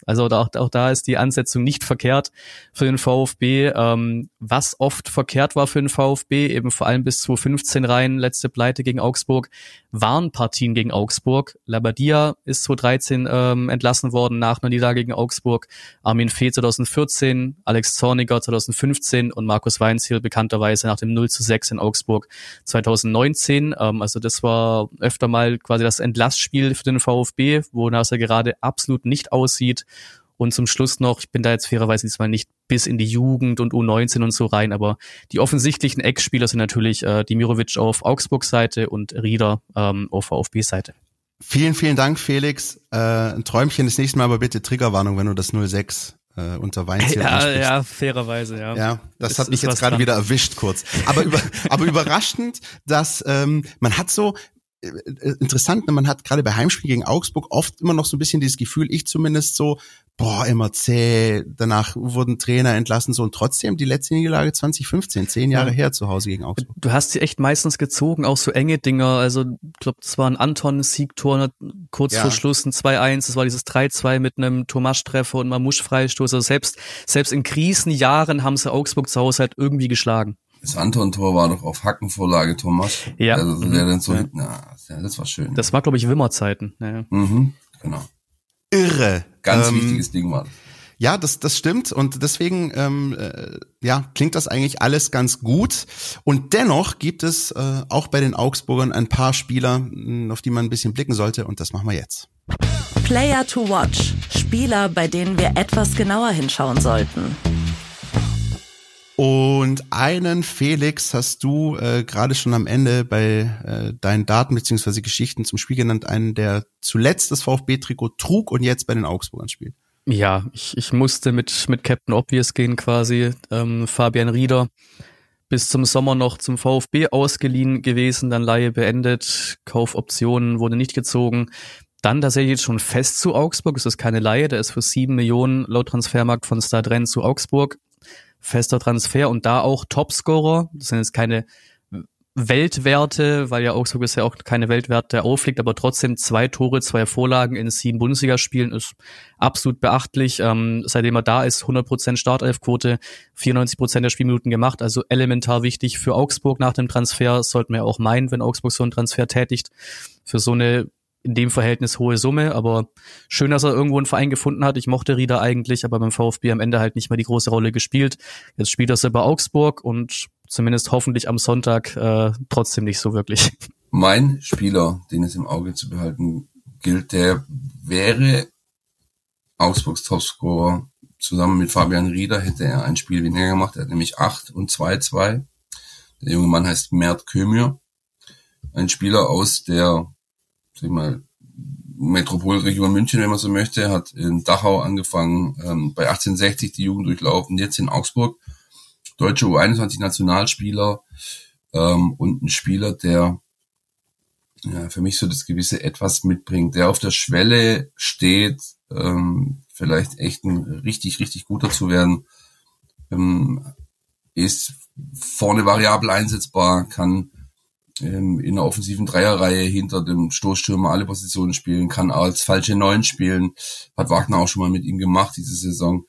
Also auch, auch da ist die Ansetzung nicht verkehrt für den VfB. Ähm, was oft verkehrt war für den VfB, eben vor allem bis zwanzig fünfzehn rein, letzte Pleite gegen Augsburg, waren Partien gegen Augsburg. Labadia ist zwanzig dreizehn ähm, entlassen worden nach einer Niederlage gegen Augsburg. Armin Fee zwanzig vierzehn, Alex Zorniger zwanzig fünfzehn und Markus Weinzierl bekannterweise nach dem null zu sechs in Augsburg zwanzig neunzehn. Ähm, also das war öfter mal quasi das Entlassspiel für den VfB, wonach er gerade absolut nicht aussieht. Und zum Schluss noch, ich bin da jetzt fairerweise diesmal nicht bis in die Jugend und U neunzehn und so rein, aber die offensichtlichen Eckspieler sind natürlich äh, Dimirovic auf Augsburg-Seite und Rieder ähm, auf VfB-Seite. Vielen, vielen Dank, Felix. Äh, ein Träumchen das nächste Mal, aber bitte Triggerwarnung, wenn du das null sechs äh, unter Weinzierl ja, ansprichst. Ja, fairerweise, ja. Ja, das es, hat mich jetzt gerade wieder erwischt kurz. Aber über, aber überraschend, dass ähm, man hat so interessant, man hat gerade bei Heimspielen gegen Augsburg oft immer noch so ein bisschen dieses Gefühl, ich zumindest so, boah, immer zäh, danach wurden Trainer entlassen, so, und trotzdem die letzte Niederlage zwanzig fünfzehn, zehn Jahre ja. her zu Hause gegen Augsburg. Du hast sie echt meistens gezogen, auch so enge Dinger, also ich glaube, das war ein Anton-Siegtor, kurz ja. vor Schluss ein zwei eins, das war dieses drei zwei mit einem Tomasch-Treffer und Mamouche-Freistoß, also selbst, selbst in Krisenjahren haben sie Augsburg zu Hause halt irgendwie geschlagen. Das Anton-Tor war doch auf Hackenvorlage, Thomas. Ja. Also der dann so, ja. na, das war schön. Das war, glaube ich, Wimmer-Zeiten. Ja. Mhm, genau. Irre. Ganz ähm, wichtiges Ding war das. Ja, das, das stimmt, und deswegen ähm, äh, ja, klingt das eigentlich alles ganz gut. Und dennoch gibt es äh, auch bei den Augsburgern ein paar Spieler, auf die man ein bisschen blicken sollte, und das machen wir jetzt. Player to watch. Spieler, bei denen wir etwas genauer hinschauen sollten. Und einen Felix hast du äh, gerade schon am Ende bei äh, deinen Daten bzw. Geschichten zum Spiel genannt, einen, der zuletzt das VfB-Trikot trug und jetzt bei den Augsburgern spielt. Ja, ich, ich musste mit mit Captain Obvious gehen quasi. Ähm, Fabian Rieder, bis zum Sommer noch zum VfB ausgeliehen gewesen, dann Leihe beendet, Kaufoptionen wurde nicht gezogen. Dann tatsächlich jetzt schon fest zu Augsburg, es ist keine Leihe, der ist für sieben Millionen laut Transfermarkt von Stadren zu Augsburg. Fester Transfer und da auch Topscorer. Das sind jetzt keine Weltwerte, weil ja Augsburg bisher auch keine Weltwerte auflegt, aber trotzdem zwei Tore, zwei Vorlagen in sieben Bundesligaspielen ist absolut beachtlich. Ähm, seitdem er da ist, hundert Prozent Startelfquote, vierundneunzig Prozent der Spielminuten gemacht, also elementar wichtig für Augsburg nach dem Transfer. Sollten wir auch meinen, wenn Augsburg so einen Transfer tätigt, für so eine in dem Verhältnis hohe Summe, aber schön, dass er irgendwo einen Verein gefunden hat. Ich mochte Rieder eigentlich, aber beim VfB am Ende halt nicht mehr die große Rolle gespielt. Jetzt spielt er sie bei Augsburg und zumindest hoffentlich am Sonntag äh, trotzdem nicht so wirklich. Mein Spieler, den es im Auge zu behalten gilt, der wäre Augsburgs Topscorer. Zusammen mit Fabian Rieder hätte er ein Spiel weniger gemacht. Er hat nämlich acht und zwei zwei. Der junge Mann heißt Mert Kömür. Ein Spieler aus der sag ich mal, Metropolregion München, wenn man so möchte, hat in Dachau angefangen, ähm, bei achtzehnhundertsechzig die Jugend durchlaufen, jetzt in Augsburg, deutsche U einundzwanzig Nationalspieler ähm, und ein Spieler, der ja, für mich so das gewisse Etwas mitbringt, der auf der Schwelle steht, ähm, vielleicht echt ein richtig, richtig guter zu werden, ähm, ist vorne variabel einsetzbar, kann in einer offensiven Dreierreihe hinter dem Stoßstürmer alle Positionen spielen, kann als falsche Neun spielen, hat Wagner auch schon mal mit ihm gemacht diese Saison,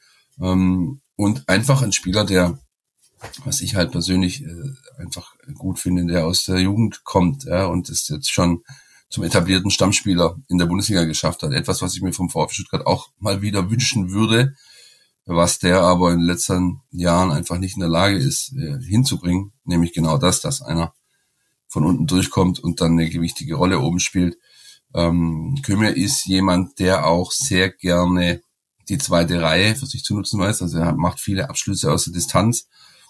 und einfach ein Spieler, der, was ich halt persönlich einfach gut finde, der aus der Jugend kommt, ja, und es jetzt schon zum etablierten Stammspieler in der Bundesliga geschafft hat. Etwas, was ich mir vom VfB Stuttgart auch mal wieder wünschen würde, was der aber in den letzten Jahren einfach nicht in der Lage ist hinzubringen, nämlich genau das, dass einer von unten durchkommt und dann eine gewichtige Rolle oben spielt. Ähm, Kömür ist jemand, der auch sehr gerne die zweite Reihe für sich zu nutzen weiß. Also er macht viele Abschlüsse aus der Distanz.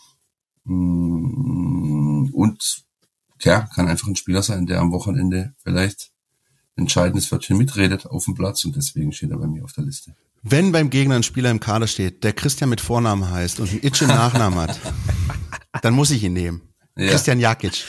Und ja, kann einfach ein Spieler sein, der am Wochenende vielleicht ein entscheidendes Wörtchen mitredet auf dem Platz, und deswegen steht er bei mir auf der Liste. Wenn beim Gegner ein Spieler im Kader steht, der Christian mit Vornamen heißt und einen Itch im Nachnamen hat, dann muss ich ihn nehmen. Ja. Christian Jakic.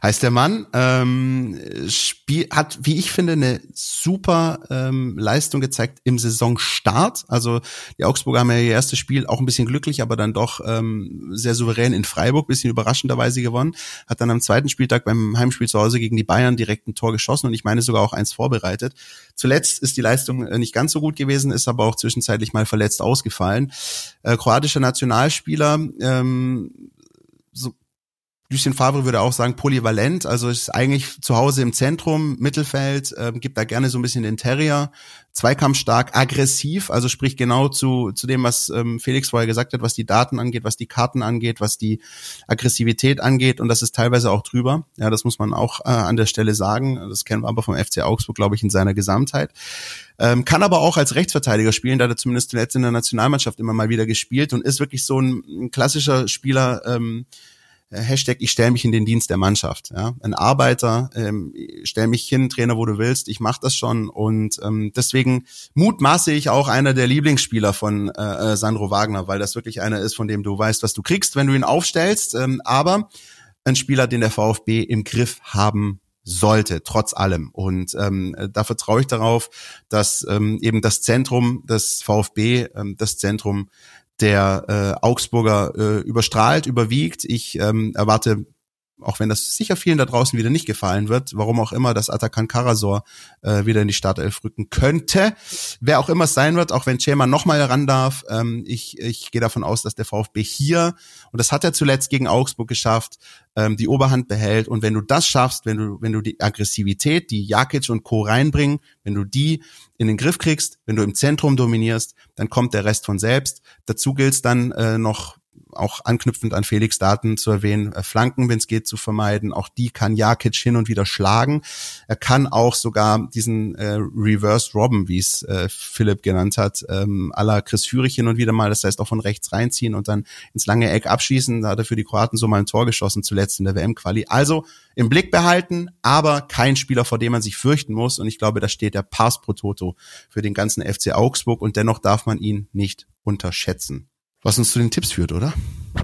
heißt der Mann, ähm, Spiel, hat, wie ich finde, eine super ähm, Leistung gezeigt im Saisonstart. Also die Augsburger haben ja ihr erstes Spiel auch ein bisschen glücklich, aber dann doch ähm, sehr souverän in Freiburg, bisschen überraschenderweise gewonnen. Hat dann am zweiten Spieltag beim Heimspiel zu Hause gegen die Bayern direkt ein Tor geschossen und ich meine sogar auch eins vorbereitet. Zuletzt ist die Leistung nicht ganz so gut gewesen, ist aber auch zwischenzeitlich mal verletzt ausgefallen. Äh, kroatischer Nationalspieler, ähm, so Lucien Favre würde auch sagen, polyvalent, also ist eigentlich zu Hause im Zentrum, Mittelfeld, äh, gibt da gerne so ein bisschen den Terrier, zweikampfstark, aggressiv, also sprich genau zu zu dem, was ähm, Felix vorher gesagt hat, was die Daten angeht, was die Karten angeht, was die Aggressivität angeht und das ist teilweise auch drüber, ja, das muss man auch äh, an der Stelle sagen, das kennen wir aber vom F C Augsburg, glaube ich, in seiner Gesamtheit. Ähm, kann aber auch als Rechtsverteidiger spielen, da hat er zumindest zuletzt in der Nationalmannschaft immer mal wieder gespielt und ist wirklich so ein, ein klassischer Spieler, ähm, Hashtag, ich stelle mich in den Dienst der Mannschaft. Ja, ein Arbeiter, ähm, stell mich hin, Trainer, wo du willst, ich mache das schon und ähm, deswegen mutmaße ich auch einer der Lieblingsspieler von äh, Sandro Wagner, weil das wirklich einer ist, von dem du weißt, was du kriegst, wenn du ihn aufstellst, ähm, aber ein Spieler, den der VfB im Griff haben sollte, trotz allem. Und ähm, da vertraue ich darauf, dass ähm, eben das Zentrum des VfB, ähm, das Zentrum der äh, Augsburger äh, überstrahlt, überwiegt. Ich ähm, erwarte, auch wenn das sicher vielen da draußen wieder nicht gefallen wird, warum auch immer, dass Atakan Karasor äh, wieder in die Startelf rücken könnte. Wer auch immer es sein wird, auch wenn Cema nochmal ran darf, ähm, ich, ich gehe davon aus, dass der VfB hier, und das hat er zuletzt gegen Augsburg geschafft, ähm, die Oberhand behält. Und wenn du das schaffst, wenn du wenn du die Aggressivität, die Jakic und Co. reinbringen, wenn du die in den Griff kriegst, wenn du im Zentrum dominierst, dann kommt der Rest von selbst. Dazu gilt es dann äh, noch, auch anknüpfend an Felix Daten zu erwähnen, äh, Flanken, wenn es geht, zu vermeiden. Auch die kann Jakic hin und wieder schlagen. Er kann auch sogar diesen äh, Reverse Robben, wie es äh, Philipp genannt hat, ähm, à la Chris Führig hin und wieder mal, das heißt auch von rechts reinziehen und dann ins lange Eck abschießen. Da hat er für die Kroaten so mal ein Tor geschossen, zuletzt in der W M-Quali. Also im Blick behalten, aber kein Spieler, vor dem man sich fürchten muss. Und ich glaube, da steht der Pass pro Toto für den ganzen F C Augsburg und dennoch darf man ihn nicht unterschätzen. Was uns zu den Tipps führt, oder?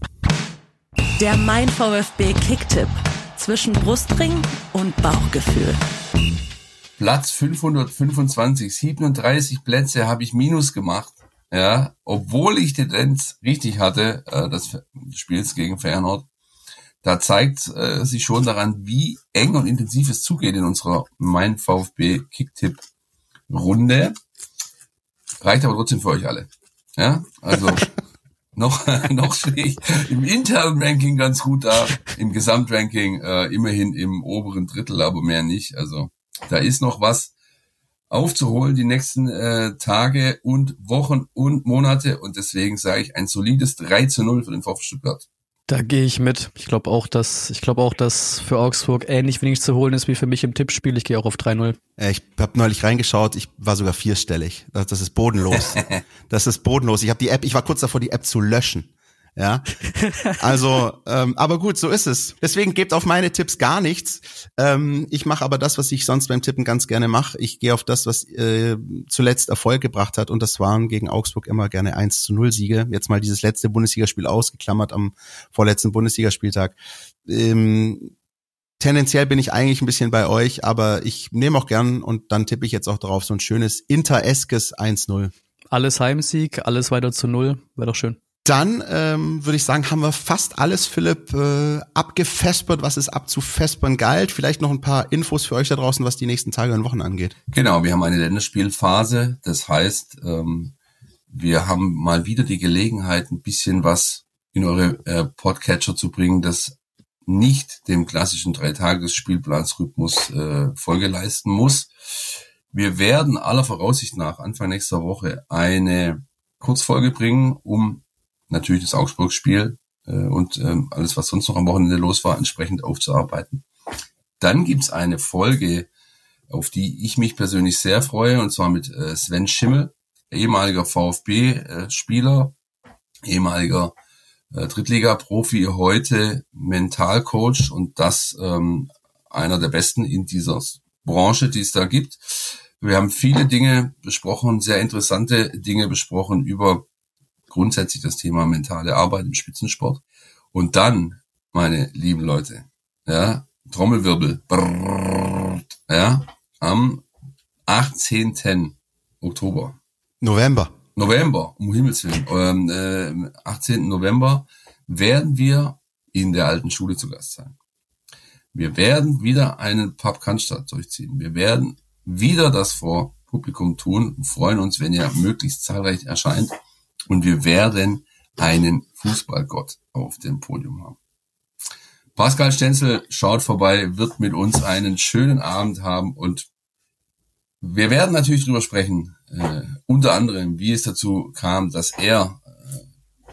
Der Mein VfB Kicktipp zwischen Brustring und Bauchgefühl. Platz fünfhundertfünfundzwanzig, siebenunddreißig Plätze habe ich minus gemacht, ja, obwohl ich die Tendenz richtig hatte, äh, des Spiels gegen Feyenoord. Da zeigt äh, sich schon daran, wie eng und intensiv es zugeht in unserer Mein VfB Kicktipp Runde. Reicht aber trotzdem für euch alle. Ja, also noch noch stehe ich im internen Ranking ganz gut da, im Gesamtranking äh, immerhin im oberen Drittel, aber mehr nicht. Also da ist noch was aufzuholen die nächsten äh, Tage und Wochen und Monate und deswegen sage ich ein solides drei zu null für den VfB Stuttgart. Da gehe ich mit. Ich glaube auch, dass ich glaube auch, dass für Augsburg ähnlich wenig zu holen ist wie für mich im Tippspiel. Ich gehe auch auf drei null. Ich habe neulich reingeschaut, ich war sogar vierstellig. Das, das ist bodenlos. Das ist bodenlos. Ich habe die App, ich war kurz davor, die App zu löschen. Ja, also, ähm, aber gut, so ist es. Deswegen gebt auf meine Tipps gar nichts. Ähm, ich mache aber das, was ich sonst beim Tippen ganz gerne mache. Ich gehe auf das, was äh, zuletzt Erfolg gebracht hat und das waren gegen Augsburg immer gerne eins zu null Siege. Jetzt mal dieses letzte Bundesligaspiel ausgeklammert am vorletzten Bundesligaspieltag. Ähm, tendenziell bin ich eigentlich ein bisschen bei euch, aber ich nehme auch gern und dann tippe ich jetzt auch darauf so ein schönes Inter-eskes eins null. Alles Heimsieg, alles weiter zu null, wäre doch schön. Dann ähm, würde ich sagen, haben wir fast alles, Philipp, äh, abgefespert, was es abzufespern galt. Vielleicht noch ein paar Infos für euch da draußen, was die nächsten Tage und Wochen angeht. Genau, wir haben eine Länderspielphase. Das heißt, ähm, wir haben mal wieder die Gelegenheit, ein bisschen was in eure äh, Podcatcher zu bringen, das nicht dem klassischen Dreitages-Spielplansrhythmus äh, Folge leisten muss. Wir werden aller Voraussicht nach Anfang nächster Woche eine Kurzfolge bringen, um natürlich das Augsburg-Spiel äh, und ähm, alles, was sonst noch am Wochenende los war, entsprechend aufzuarbeiten. Dann gibt's eine Folge, auf die ich mich persönlich sehr freue, und zwar mit äh, Sven Schimmel, ehemaliger VfB-Spieler, äh, ehemaliger äh, Drittliga-Profi, heute Mentalcoach und das ähm, einer der besten in dieser Branche, die es da gibt. Wir haben viele Dinge besprochen, sehr interessante Dinge besprochen über grundsätzlich das Thema mentale Arbeit im Spitzensport. Und dann, meine lieben Leute, ja, Trommelwirbel, brrr, ja, am achtzehnten Oktober. November. November, um Himmels Willen. Ähm, äh, achtzehnten November werden wir in der alten Schule zu Gast sein. Wir werden wieder einen Pub Cannstatt durchziehen. Wir werden wieder das vor Publikum tun und freuen uns, wenn ihr möglichst zahlreich erscheint. Und wir werden einen Fußballgott auf dem Podium haben. Pascal Stenzel schaut vorbei, wird mit uns einen schönen Abend haben und wir werden natürlich drüber sprechen, äh, unter anderem, wie es dazu kam, dass er äh,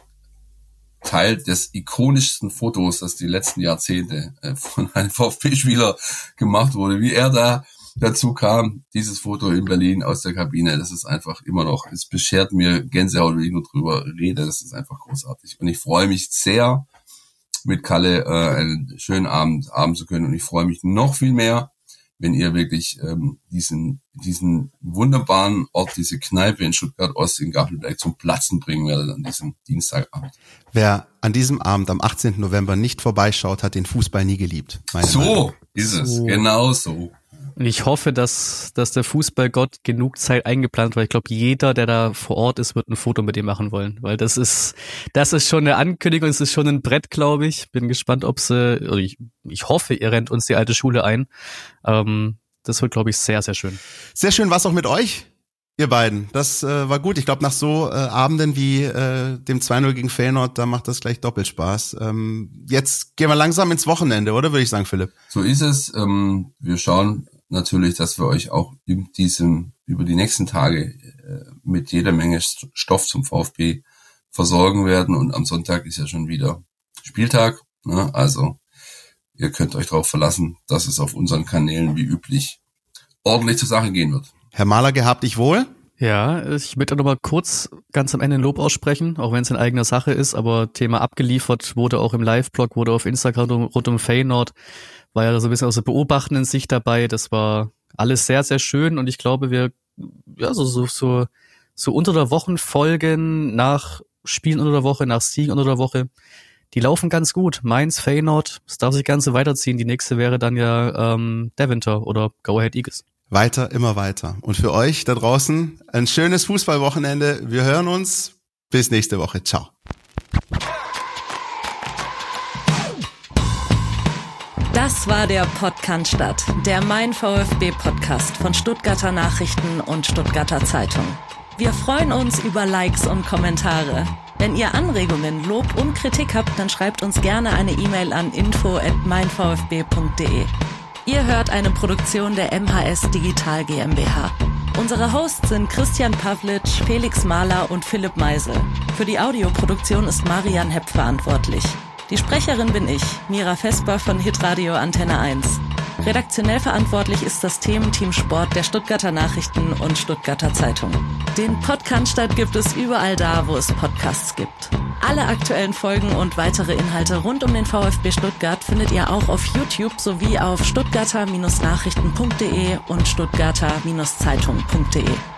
Teil des ikonischsten Fotos, das die letzten Jahrzehnte äh, von einem VfB-Spieler gemacht wurde, wie er da dazu kam, dieses Foto in Berlin aus der Kabine. Das ist einfach immer noch, es beschert mir Gänsehaut, wenn ich nur drüber rede. Das ist einfach großartig. Und ich freue mich sehr, mit Kalle äh, einen schönen Abend haben zu können. Und ich freue mich noch viel mehr, wenn ihr wirklich ähm, diesen diesen wunderbaren Ort, diese Kneipe in Stuttgart-Ost in Gabelberg zum Platzen bringen werdet an diesem Dienstagabend. Wer an diesem Abend am achtzehnten November nicht vorbeischaut, hat den Fußball nie geliebt. So Meinung. Ist es, so. Genau so. Und ich hoffe, dass, dass der Fußballgott genug Zeit eingeplant hat, weil ich glaube, jeder, der da vor Ort ist, wird ein Foto mit ihm machen wollen, weil das ist, das ist schon eine Ankündigung, es ist schon ein Brett, glaube ich. Bin gespannt, ob sie, oder ich, ich hoffe, ihr rennt uns die alte Schule ein. Ähm, das wird, glaube ich, sehr, sehr schön. Sehr schön war's auch mit euch, ihr beiden. Das äh, war gut. Ich glaube, nach so äh, Abenden wie äh, dem zwei null gegen Feyenoord, da macht das gleich doppelt Spaß. Ähm, jetzt gehen wir langsam ins Wochenende, oder würde ich sagen, Philipp? So ist es. Ähm, wir schauen natürlich, dass wir euch auch in diesem, über die nächsten Tage äh, mit jeder Menge Stoff zum VfB versorgen werden. Und am Sonntag ist ja schon wieder Spieltag. Ne? Also ihr könnt euch darauf verlassen, dass es auf unseren Kanälen wie üblich ordentlich zur Sache gehen wird. Herr Mahler, gehabt dich wohl? Ja, ich möchte noch mal kurz ganz am Ende ein Lob aussprechen, auch wenn es in eigener Sache ist, aber Thema abgeliefert wurde auch im Live-Blog, wurde auf Instagram rund um Feyenoord, war ja so ein bisschen aus der beobachtenden Sicht dabei. Das war alles sehr, sehr schön und ich glaube, wir, ja, so, so, so, so unter der Wochenfolgen nach Spielen unter der Woche, nach Siegen unter der Woche, die laufen ganz gut. Mainz, Feyenoord, es darf sich Ganze weiterziehen. Die nächste wäre dann ja ähm, Deventer oder Go Ahead Eagles. Weiter, immer weiter. Und für euch da draußen ein schönes Fußballwochenende. Wir hören uns. Bis nächste Woche. Ciao. Das war der Pod Cannstatt, der Mein VfB-Podcast von Stuttgarter Nachrichten und Stuttgarter Zeitung. Wir freuen uns über Likes und Kommentare. Wenn ihr Anregungen, Lob und Kritik habt, dann schreibt uns gerne eine E-Mail an info at mein v f b punkt d e. Ihr hört eine Produktion der M H S Digital GmbH. Unsere Hosts sind Christian Pawlitsch, Felix Mahler und Philipp Meisel. Für die Audioproduktion ist Marian Hepp verantwortlich. Die Sprecherin bin ich, Mira Vesper von Hitradio Antenne eins. Redaktionell verantwortlich ist das Thementeam Sport der Stuttgarter Nachrichten und Stuttgarter Zeitung. Den Pod Cannstatt gibt es überall da, wo es Podcasts gibt. Alle aktuellen Folgen und weitere Inhalte rund um den VfB Stuttgart findet ihr auch auf YouTube sowie auf stuttgarter Bindestrich nachrichten punkt d e und stuttgarter Bindestrich zeitung punkt d e.